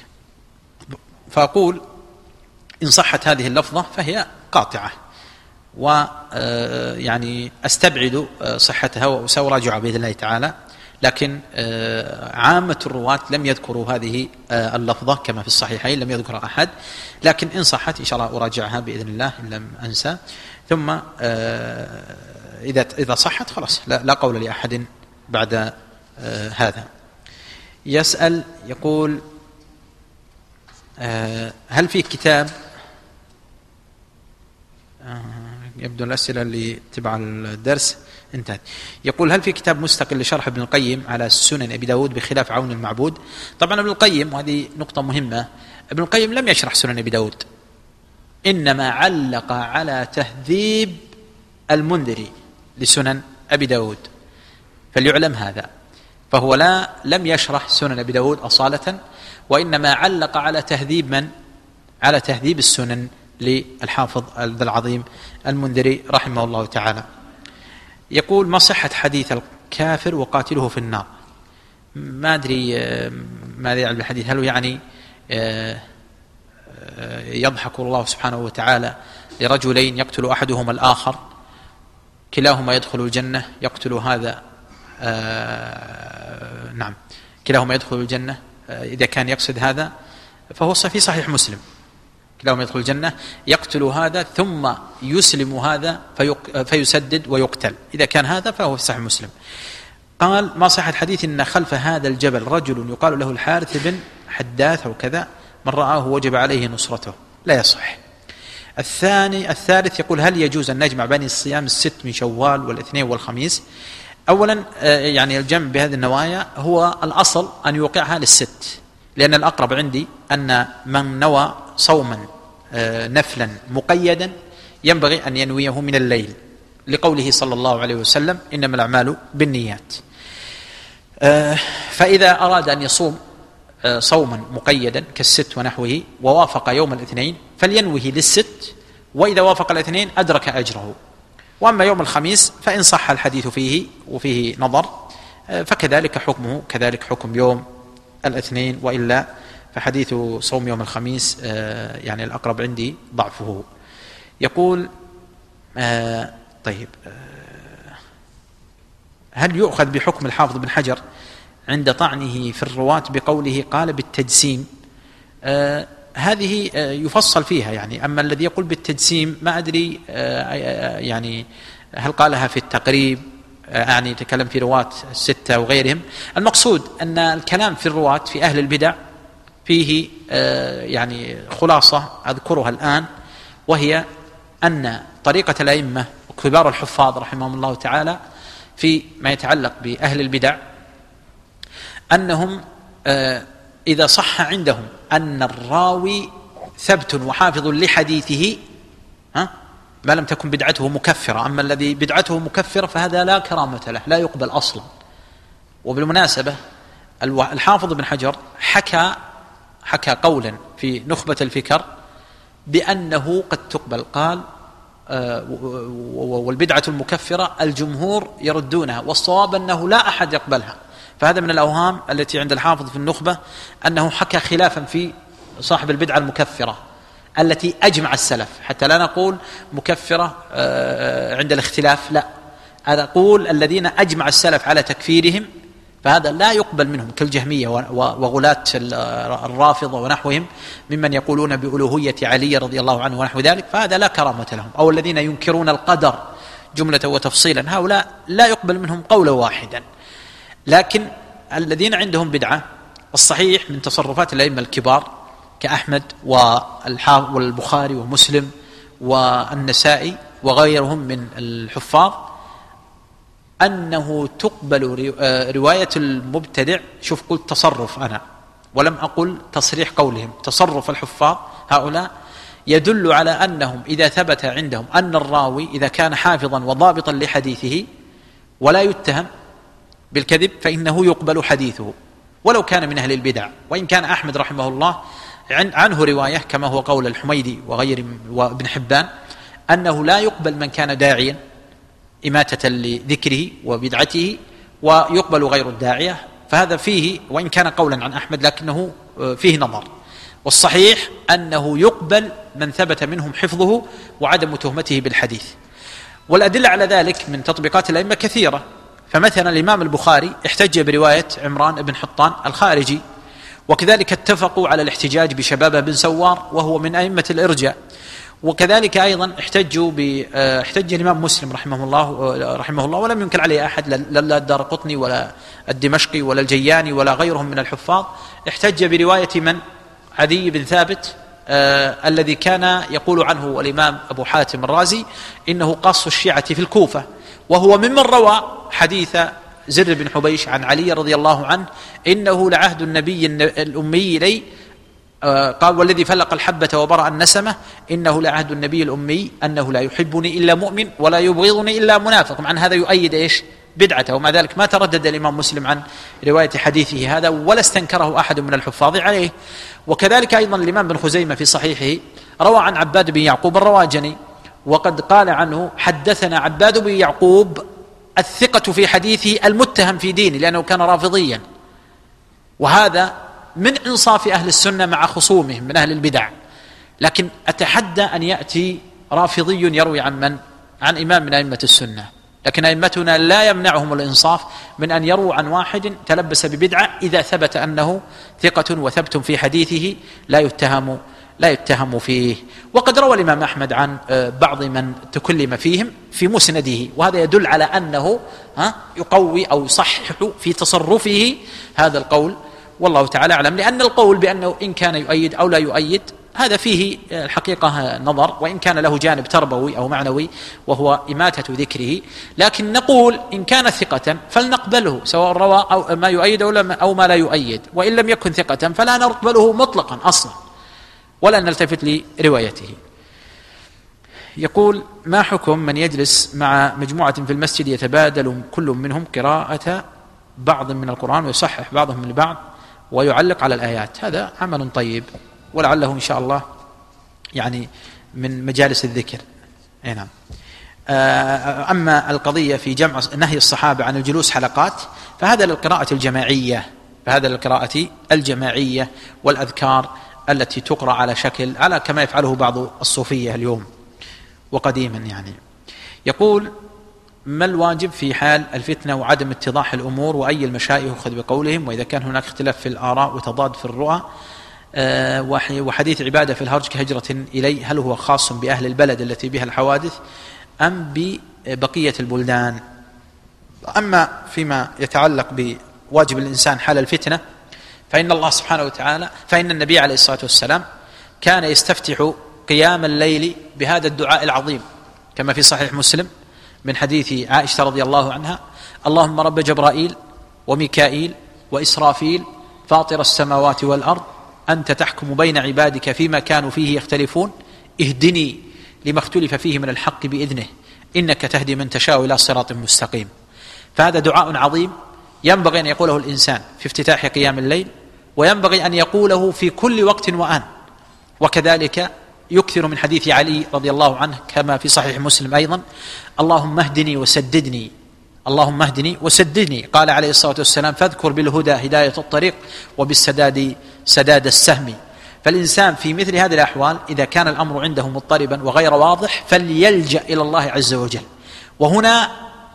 فأقول إن صحت هذه اللفظة فهي قاطعة، ويعني أستبعد صحتها وسأراجعها بإذن الله تعالى، لكن عامة الرواة لم يذكروا هذه اللفظة كما في الصحيحين، لم يذكر أحد، لكن إن صحت إن شاء الله أراجعها بإذن الله إن لم أنسى. ثم إذا صحت خلاص لا قول لأحد بعد هذا. يسأل يقول هل في كتاب، يبدو الأسئلة اللي تبع الدرس انتهت. يقول هل في كتاب مستقل لشرح ابن القيم على سنن أبي داود بخلاف عون المعبود؟ طبعا ابن القيم، وهذه نقطة مهمة، ابن القيم لم يشرح سنن أبي داود، إنما علق على تهذيب المنذري لسنن أبي داود، فليعلم هذا. فهو لم يشرح سنن أبي داود أصالة، وإنما علق على تهذيب من؟ على تهذيب السنن للحافظ العظيم المنذري رحمه الله تعالى. يقول ما صحة حديث الكافر وقاتله في النار؟ ما أدري ماذا يعني الحديث، هل يعني يضحك الله سبحانه وتعالى لرجلين يقتل أحدهما الآخر، كلاهما يدخل الجنة، يقتل هذا نعم كلاهما يدخل الجنة، إذا كان يقصد هذا فهو في صحيح مسلم، كلاهما يدخل الجنة، يقتل هذا ثم يسلم هذا فيسدد ويقتل، إذا كان هذا فهو في صحيح مسلم. قال ما صحة حديث إن خلف هذا الجبل رجل يقال له الحارث بن حداث أو كذا، من رآه وجب عليه نصرته؟ لا يصح. الثالث يقول هل يجوز أن نجمع بين الصيام الست من شوال والاثنين والخميس؟ أولا يعني الجمع بهذه النوايا هو الأصل أن يوقعها للست، لأن الأقرب عندي أن من نوى صوما نفلا مقيدا ينبغي أن ينويه من الليل، لقوله صلى الله عليه وسلم إنما الأعمال بالنيات. فإذا أراد أن يصوم صوما مقيدا كالست ونحوه ووافق يوم الاثنين فلينوه للست، وإذا وافق الاثنين أدرك أجره. وأما يوم الخميس فإن صح الحديث فيه وفيه نظر فكذلك حكمه كذلك حكم يوم الاثنين، وإلا فحديث صوم يوم الخميس يعني الأقرب عندي ضعفه. يقول طيب هل يؤخذ بحكم الحافظ بن حجر عند طعنه في الرواة بقوله قال بالتجسيم؟ هذه يفصل فيها يعني، أما الذي يقول بالتجسيم ما أدري يعني هل قالها في التقريب، يعني تكلم في رواة الستة وغيرهم. المقصود أن الكلام في الرواة في أهل البدع فيه يعني خلاصة أذكرها الآن، وهي أن طريقة الأئمة وكبار الحفاظ رحمهم الله تعالى في ما يتعلق بأهل البدع أنهم إذا صح عندهم أن الراوي ثبت وحافظ لحديثه ما لم تكن بدعته مكفرة، أما الذي بدعته مكفرة فهذا لا كرامة له، لا يقبل أصلا. وبالمناسبة الحافظ بن حجر حكى قولا في نخبة الفكر بأنه قد تقبل، قال والبدعة المكفرة الجمهور يردونها والصواب أنه لا أحد يقبلها. فهذا من الأوهام التي عند الحافظ في النخبة أنه حكى خلافا في صاحب البدعة المكفرة التي أجمع السلف، حتى لا نقول مكفرة عند الاختلاف، لا، أنا أقول الذين أجمع السلف على تكفيرهم فهذا لا يقبل منهم كالجهمية وغلاة الرافضة ونحوهم ممن يقولون بألوهية علي رضي الله عنه ونحو ذلك، فهذا لا كرامة لهم. أو الذين ينكرون القدر جملة وتفصيلا، هؤلاء لا يقبل منهم قولا واحدا. لكن الذين عندهم بدعة، الصحيح من تصرفات الأئمة الكبار كأحمد والبخاري ومسلم والنسائي وغيرهم من الحفاظ، أنه تقبل رواية المبتدع. شوف، قلت تصرف أنا ولم أقل تصريح قولهم. تصرف الحفاظ هؤلاء يدل على أنهم إذا ثبت عندهم أن الراوي إذا كان حافظا وضابطا لحديثه ولا يتهم بالكذب فإنه يقبل حديثه ولو كان من أهل البدع. وإن كان أحمد رحمه الله عنه رواية كما هو قول الحميدي وغير وابن حبان أنه لا يقبل من كان داعيا إماتة لذكره وبدعته ويقبل غير الداعية، فهذا فيه وإن كان قولا عن أحمد لكنه فيه نظر. والصحيح أنه يقبل من ثبت منهم حفظه وعدم تهمته بالحديث. والأدلة على ذلك من تطبيقات الأئمة كثيرة. فمثلا الإمام البخاري احتج برواية عمران بن حطان الخارجي، وكذلك اتفقوا على الاحتجاج بشبابة بن سوار وهو من أئمة الإرجاء. وكذلك أيضا احتج الإمام مسلم رحمه الله ولم ينكر عليه أحد، لا الدارقطني ولا الدمشقي ولا الجياني ولا غيرهم من الحفاظ. احتج برواية من؟ عدي بن ثابت الذي كان يقول عنه الإمام أبو حاتم الرازي إنه قاص الشيعة في الكوفة، وهو ممن روى حديث زر بن حبيش عن علي رضي الله عنه إنه لعهد النبي الأمي لي، قال والذي فلق الحبة وبرأ النسمة إنه لعهد النبي الأمي أنه لا يحبني إلا مؤمن ولا يبغضني إلا منافق. مع هذا يؤيد إيش؟ بدعته. ومع ذلك ما تردد الإمام مسلم عن رواية حديثه هذا ولا استنكره أحد من الحفاظ عليه. وكذلك أيضا الإمام بن خزيمة في صحيحه روى عن عباد بن يعقوب الرواجني، وقد قال عنه حدثنا عباد بن يعقوب الثقة في حديثه المتهم في دينه لأنه كان رافضيا. وهذا من إنصاف أهل السنة مع خصومهم من أهل البدع. لكن أتحدى أن يأتي رافضي يروي عن من؟ عن إمام من أئمة السنة. لكن أئمتنا لا يمنعهم الإنصاف من أن يروا عن واحد تلبس ببدعة إذا ثبت أنه ثقة وثبت في حديثه لا يتهم فيه. وقد روى الإمام أحمد عن بعض من تكلم فيهم في مسنده، وهذا يدل على أنه يقوي أو يصحح في تصرفه هذا القول، والله تعالى أعلم. لأن القول بأنه إن كان يؤيد أو لا يؤيد هذا فيه الحقيقة نظر، وإن كان له جانب تربوي أو معنوي وهو إماتة ذكره. لكن نقول إن كان ثقة فلنقبله سواء روى أو ما يؤيد أو ما لا يؤيد، وإن لم يكن ثقة فلا نقبله مطلقا أصلا ولا نلتفت لروايته. يقول: ما حكم من يجلس مع مجموعة في المسجد يتبادل كل منهم قراءة بعض من القرآن ويصحح بعضهم من بعض ويعلق على الآيات؟ هذا عمل طيب ولعله إن شاء الله يعني من مجالس الذكر. نعم. أما القضية في جمع نهي الصحابة عن الجلوس حلقات فهذا للقراءة الجماعية والأذكار التي تقرأ على كما يفعله بعض الصوفية اليوم وقديما يعني. يقول: ما الواجب في حال الفتنة وعدم اتضاح الأمور، وأي المشايخ يؤخذ بقولهم، وإذا كان هناك اختلاف في الآراء وتضاد في الرؤى، وحديث عبادة في الهرج كهجرة إليه، هل هو خاص بأهل البلد التي بها الحوادث أم ببقية البلدان؟ أما فيما يتعلق بواجب الإنسان حال الفتنة فإن الله سبحانه وتعالى فإن النبي عليه الصلاة والسلام كان يستفتح قيام الليل بهذا الدعاء العظيم كما في صحيح مسلم من حديث عائشة رضي الله عنها: اللهم رب جبرائيل وميكائيل وإسرافيل فاطر السماوات والأرض أنت تحكم بين عبادك فيما كانوا فيه يختلفون اهدني لما اختلف فيه من الحق بإذنه إنك تهدي من تشاء إلى صراط مستقيم. فهذا دعاء عظيم ينبغي أن يقوله الإنسان في افتتاح قيام الليل، وينبغي أن يقوله في كل وقت وآن. وكذلك يكثر من حديث علي رضي الله عنه كما في صحيح مسلم أيضا: اللهم اهدني وسددني. قال عليه الصلاة والسلام: فاذكر بالهدى هداية الطريق وبالسداد سداد السهم. فالإنسان في مثل هذه الأحوال إذا كان الأمر عنده مضطربا وغير واضح فليلجأ إلى الله عز وجل. وهنا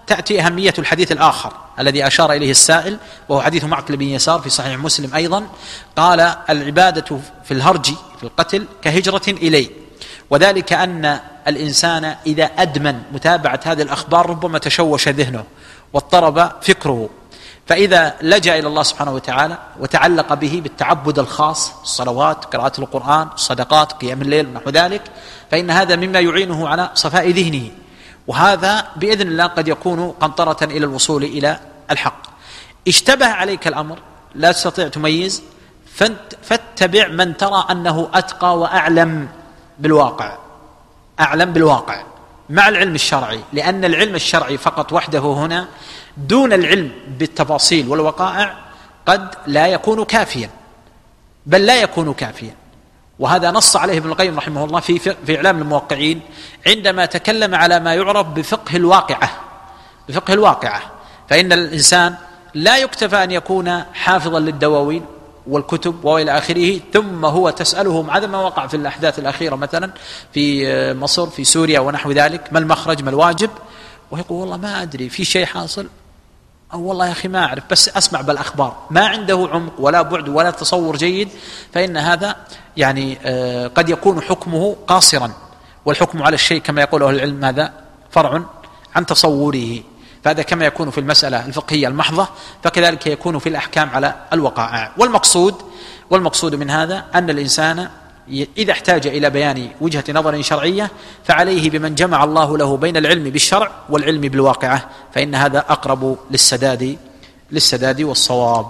تأتي أهمية الحديث الآخر الذي أشار إليه السائل، وهو حديث معقل بن يسار في صحيح مسلم أيضا، قال: العبادة في الهرج في القتل كهجرة إلي، وذلك أن الإنسان إذا أدمن متابعة هذه الأخبار ربما تشوش ذهنه واضطرب فكره، فإذا لجأ إلى الله سبحانه وتعالى وتعلق به بالتعبد الخاص، الصلوات، قراءة القرآن، الصدقات، قيام الليل ونحو ذلك، فإن هذا مما يعينه على صفاء ذهنه، وهذا بإذن الله قد يكون قنطرة إلى الوصول إلى الحق. اشتبه عليك الأمر لا تستطيع تميز، فاتبع من ترى أنه أتقى وأعلم بالواقع، أعلم بالواقع مع العلم الشرعي، لأن العلم الشرعي فقط وحده هنا دون العلم بالتفاصيل والوقائع قد لا يكون كافيا، بل لا يكون كافيا. وهذا نص عليه ابن القيم رحمه الله في إعلام الموقعين عندما تكلم على ما يعرف بفقه الواقعة. بفقه الواقعة، فإن الإنسان لا يكتفى أن يكون حافظا للدواوين والكتب وإلى آخره، ثم هو تسأله بعد ما وقع في الأحداث الأخيرة مثلا في مصر، في سوريا ونحو ذلك، ما المخرج، ما الواجب، ويقول والله ما أدري في شيء حاصل، أو والله يا أخي ما أعرف، بس أسمع بالأخبار، ما عنده عمق ولا بعد ولا تصور جيد، فإن هذا يعني قد يكون حكمه قاصرا، والحكم على الشيء كما يقول أهل العلم هذا فرع عن تصوره، فهذا كما يكون في المسألة الفقهية المحضة فكذلك يكون في الأحكام على الوقائع. والمقصود من هذا أن الإنسان إذا احتاج إلى بيان وجهة نظر شرعية فعليه بمن جمع الله له بين العلم بالشرع والعلم بالواقعة، فإن هذا أقرب للسداد والصواب.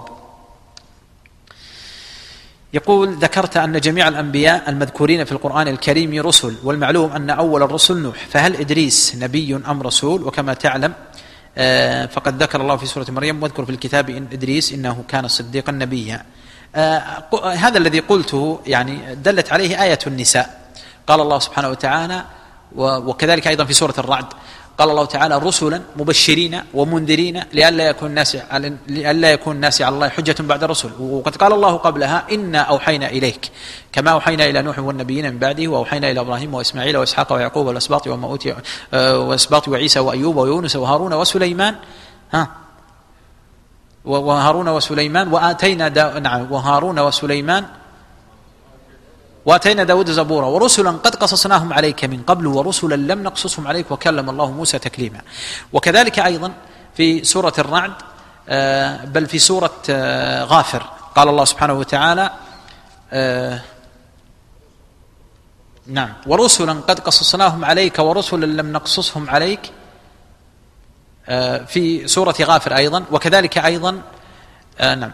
يقول: ذكرت أن جميع الأنبياء المذكورين في القرآن الكريم رسل، والمعلوم أن أول الرسل نوح، فهل إدريس نبي أم رسول؟ وكما تعلم فقد ذكر الله في سورة مريم: واذكر في الكتاب إن إدريس إنه كان صديقا نبيا. هذا الذي قلته يعني دلت عليه آية النساء، قال الله سبحانه وتعالى، وكذلك أيضا في سورة الرعد قال الله تعالى: رسلا مبشرين ومنذرين لئلا يكون الناس على الله حجة بعد الرسل. وقد قال الله قبلها: إنا أوحينا إليك كما أوحينا إلى نوح والنبيين من بعده، وأوحينا إلى إبراهيم وإسماعيل وإسحاق ويعقوب والأسباط وما أوتي وأسباط وعيسى وأيوب ويونس وهارون وسليمان وآتينا داود زبورا ورسلا قد قصصناهم عليك من قبل ورسلا لم نقصصهم عليك وكلم الله موسى تكليما. وكذلك أيضا في سورة الرعد بل في سورة غافر قال الله سبحانه وتعالى: نعم ورسلا قد قصصناهم عليك ورسلا لم نقصصهم عليك، في سورة غافر أيضا. وكذلك أيضا نعم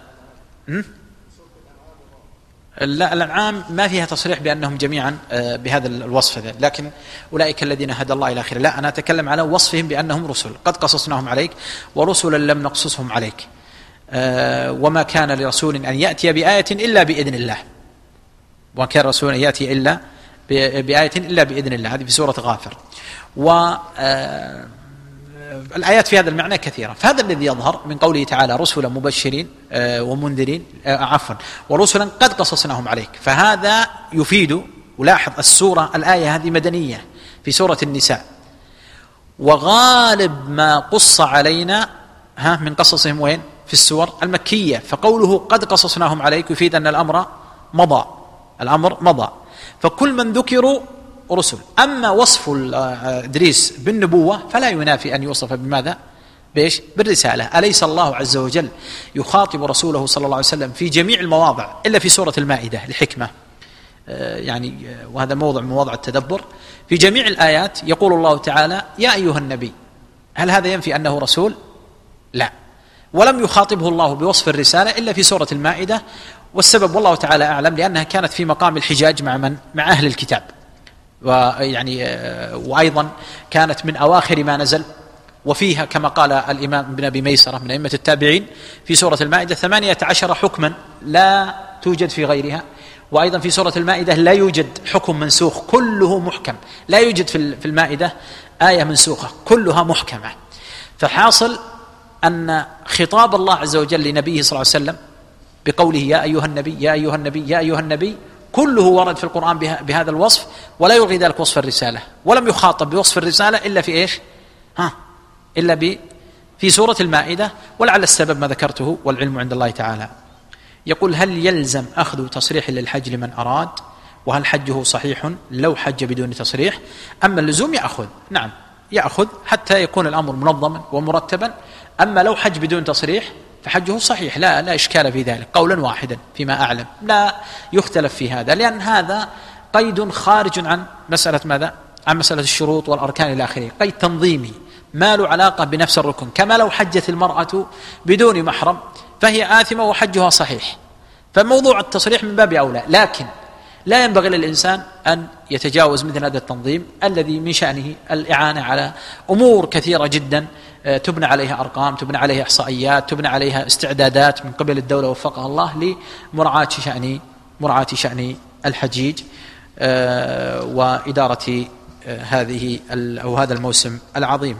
لا، الأنعام ما فيها تصريح بأنهم جميعا بهذا الوصف ذا، لكن أولئك الذين هدى الله إلى آخره. لا، أنا أتكلم على وصفهم بأنهم رسل، قد قصصناهم عليك ورسلا لم نقصصهم عليك، وما كان لرسول أن يأتي بآية إلا بإذن الله، وما كان رسول أن يأتي إلا بآية إلا بإذن الله، هذه في سورة غافر. الآيات في هذا المعنى كثيرة، فهذا الذي يظهر من قوله تعالى: رسلا مبشرين ومنذرين ورسلا قد قصصناهم عليك، فهذا يفيد. ولاحظ الآية هذه مدنية في سورة النساء، وغالب ما قص علينا من قصصهم وين؟ في السور المكية، فقوله قد قصصناهم عليك يفيد أن الأمر مضى، فكل من ذكروا رسل. أما وصف إدريس بالنبوة فلا ينافي أن يوصف بماذا؟ بالرسالة. أليس الله عز وجل يخاطب رسوله صلى الله عليه وسلم في جميع المواضع إلا في سورة المائدة الحكمة، يعني وهذا موضع من مواضع التدبر، في جميع الآيات يقول الله تعالى: يا أيها النبي. هل هذا ينفي أنه رسول؟ لا. ولم يخاطبه الله بوصف الرسالة إلا في سورة المائدة، والسبب والله تعالى أعلم لأنها كانت في مقام الحجاج مع من؟ مع أهل الكتاب، وأيضا كانت من أواخر ما نزل، وفيها كما قال الإمام ابن أبي ميسرة من أئمة التابعين في سورة المائدة 18 حكما لا توجد في غيرها. وأيضا في سورة المائدة لا يوجد حكم منسوخ، كله محكم، لا يوجد في المائدة آية منسوخة، كلها محكمة. فحاصل أن خطاب الله عز وجل لنبيه صلى الله عليه وسلم بقوله: يا أيها النبي يا أيها النبي يا أيها النبي، كله ورد في القرآن بهذا الوصف، ولا يلغي ذلك وصف الرسالة، ولم يخاطب بوصف الرسالة إلا في إيش؟ إلا في سورة المائدة، ولعل السبب ما ذكرته والعلم عند الله تعالى. يقول: هل يلزم أخذ تصريح للحج لمن أراد؟ وهل حجه صحيح لو حج بدون تصريح؟ أما اللزوم يأخذ، نعم يأخذ حتى يكون الأمر منظما ومرتبا. أما لو حج بدون تصريح فحجه صحيح، لا إشكال في ذلك، قولا واحدا فيما أعلم، لا يختلف في هذا، لأن هذا قيد خارج عن مسألة ماذا؟ عن مسألة الشروط والأركان إلى آخره، قيد تنظيمي ما له علاقة بنفس الركن. كما لو حجت المرأة بدون محرم فهي آثمة وحجها صحيح، فموضوع التصريح من باب أولى. لكن لا ينبغي للإنسان أن يتجاوز مثل هذا التنظيم الذي من شأنه الإعانة على أمور كثيرة جدا تبنى عليها أرقام، تبنى عليها إحصائيات، تبنى عليها استعدادات من قبل الدولة وفقها الله لمراعاة شأن الحجيج وإدارة هذه أو هذا الموسم العظيم.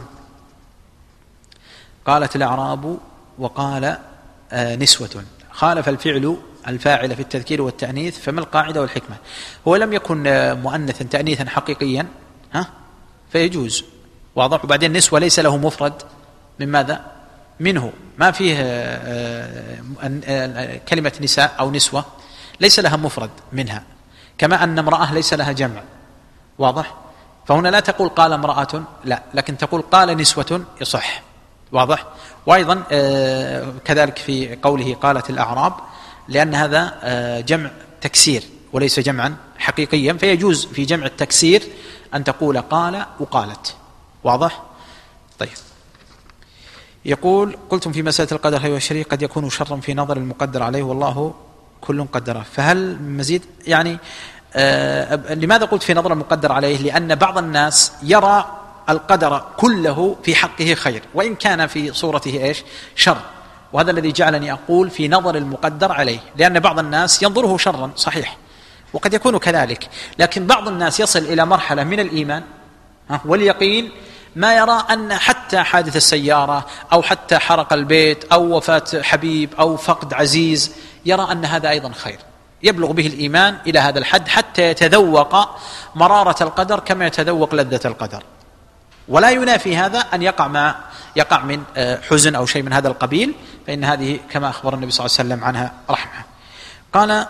قالت الأعراب وقال نسوة، خالف الفاعل في التذكير والتأنيث، فما القاعدة والحكمة؟ هو لم يكن مؤنثا تأنيثا حقيقيا فيجوز، واضح. وبعدين نسوة ليس له مفرد من ماذا؟ منه، ما فيه كلمة نساء أو نسوة ليس لها مفرد منها، كما أن امرأة ليس لها جمع، واضح. فهنا لا تقول قال امرأة، لا، لكن تقول قال نسوة يصح، واضح. وأيضا كذلك في قوله قالت الأعراب، لأن هذا جمع تكسير وليس جمعا حقيقيا، فيجوز في جمع التكسير أن تقول قال وقالت، واضح. طيب، يقول: قلتم في مسألة القدر هي والشريك قد يكون شرا في نظر المقدر عليه والله كل قدره، فهل مزيد؟ يعني لماذا قلت في نظر المقدر عليه؟ لأن بعض الناس يرى القدر كله في حقه خير وإن كان في صورته شر، وهذا الذي جعلني أقول في نظر المقدر عليه، لأن بعض الناس ينظره شرا صحيح وقد يكون كذلك، لكن بعض الناس يصل إلى مرحلة من الإيمان واليقين ما يرى أن حتى حادث السيارة أو حتى حرق البيت أو وفاة حبيب أو فقد عزيز، يرى أن هذا أيضا خير، يبلغ به الإيمان إلى هذا الحد حتى يتذوق مرارة القدر كما يتذوق لذة القدر. ولا ينافي هذا أن يقع من حزن أو شيء من هذا القبيل، فإن هذه كما أخبر النبي صلى الله عليه وسلم عنها رحمة. قال: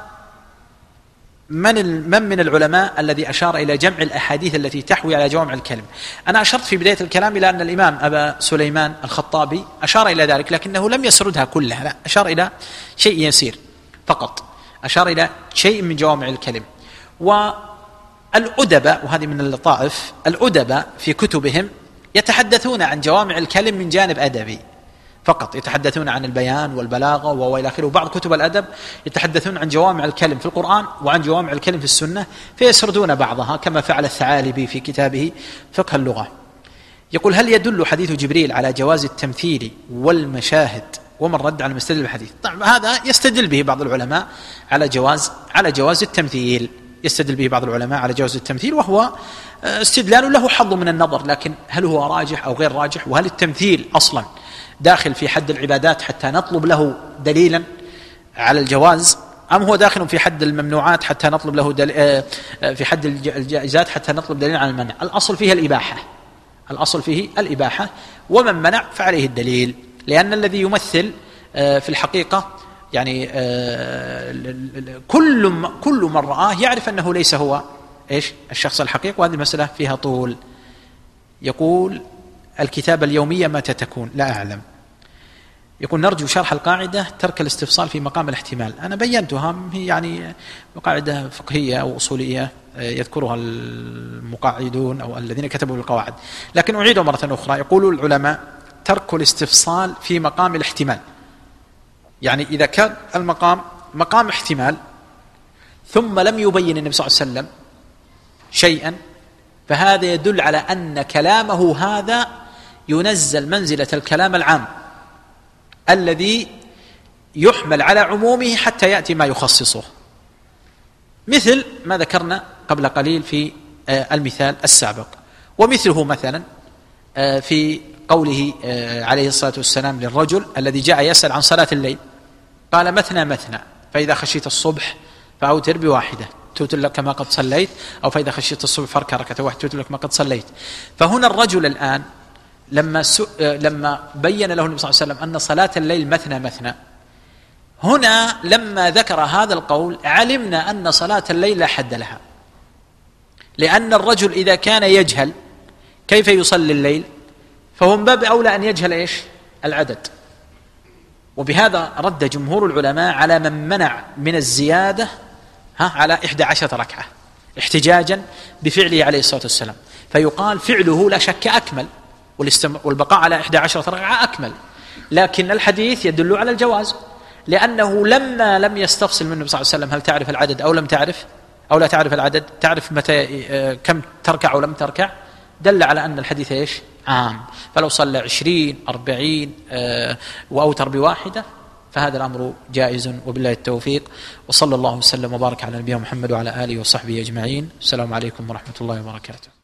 من العلماء الذي أشار إلى جمع الأحاديث التي تحوي على جوامع الكلم؟ أنا أشرت في بداية الكلام إلى أن الإمام أبا سليمان الخطابي أشار إلى ذلك، لكنه لم يسردها كلها، لا، أشار إلى شيء يسير فقط، أشار إلى شيء من جوامع الكلم. والأدباء، وهذه من اللطائف، الأدباء في كتبهم يتحدثون عن جوامع الكلم من جانب أدبي فقط، يتحدثون عن البيان والبلاغة وإلى آخره. وبعض كتب الأدب يتحدثون عن جوامع الكلم في القرآن وعن جوامع الكلم في السنة، فيسردون بعضها كما فعل الثعالبي في كتابه فقه اللغة. يقول: هل يدل حديث جبريل على جواز التمثيل والمشاهد؟ ومن رد على مستدل الحديث؟ طبعا هذا يستدل به بعض العلماء على جواز التمثيل، يستدل به بعض العلماء على جواز التمثيل، وهو استدلال له حظ من النظر، لكن هل هو راجح أو غير راجح؟ وهل التمثيل أصلا داخل في حد العبادات حتى نطلب له دليلا على الجواز، أم هو داخل في حد الممنوعات حتى نطلب له في حد الجائزات حتى نطلب دليلا على المنع؟ الأصل فيه الإباحة، ومن منع فعليه الدليل، لأن الذي يمثل في الحقيقة يعني كل من رآه يعرف أنه ليس هو الشخص الحقيقي، وهذه المسألة فيها طول. يقول: الكتابة اليومية متى تكون؟ لا أعلم. يقول: نرجو شرح القاعدة ترك الاستفصال في مقام الاحتمال. أنا بينتها، هي يعني قاعدة فقهية أو أصولية يذكرها المقاعدون أو الذين كتبوا القواعد، لكن أعيدها مرة أخرى. يقول العلماء: ترك الاستفصال في مقام الاحتمال، يعني إذا كان المقام مقام احتمال ثم لم يبين النبي صلى الله عليه وسلم شيئا، فهذا يدل على أن كلامه هذا ينزل منزلة الكلام العام الذي يحمل على عمومه حتى يأتي ما يخصصه، مثل ما ذكرنا قبل قليل في المثال السابق. ومثله مثلا في قوله عليه الصلاة والسلام للرجل الذي جاء يسأل عن صلاة الليل، قال: مثنى مثنى، فإذا خشيت الصبح فأوتر بواحدة توتر لك ما قد صليت، أو فإذا خشيت الصبح فاركع ركعة واحدة توتر لك ما قد صليت. فهنا الرجل الآن لما بين له النبي صلى الله عليه وسلم أن صلاة الليل مثنى مثنى، هنا لما ذكر هذا القول علمنا أن صلاة الليل لا حد لها، لأن الرجل إذا كان يجهل كيف يصلي الليل فهو من باب أولى أن يجهل العدد. وبهذا رد جمهور العلماء على من منع من الزيادة على 11 ركعة احتجاجا بفعله عليه الصلاة والسلام، فيقال فعله لا شك أكمل والبقاء على 11 ركعة أكمل، لكن الحديث يدل على الجواز، لأنه لما لم يستفصل من النبي صلى الله عليه وسلم هل تعرف العدد أو لم تعرف أو لا تعرف العدد، تعرف متى كم تركع أو لم تركع، دل على أن الحديث عام. فلو صلى 20 40 وأوتر بواحدة فهذا الأمر جائز، وبالله التوفيق، وصلى الله وسلم وبارك على نبينا محمد وعلى آله وصحبه أجمعين. السلام عليكم ورحمة الله وبركاته.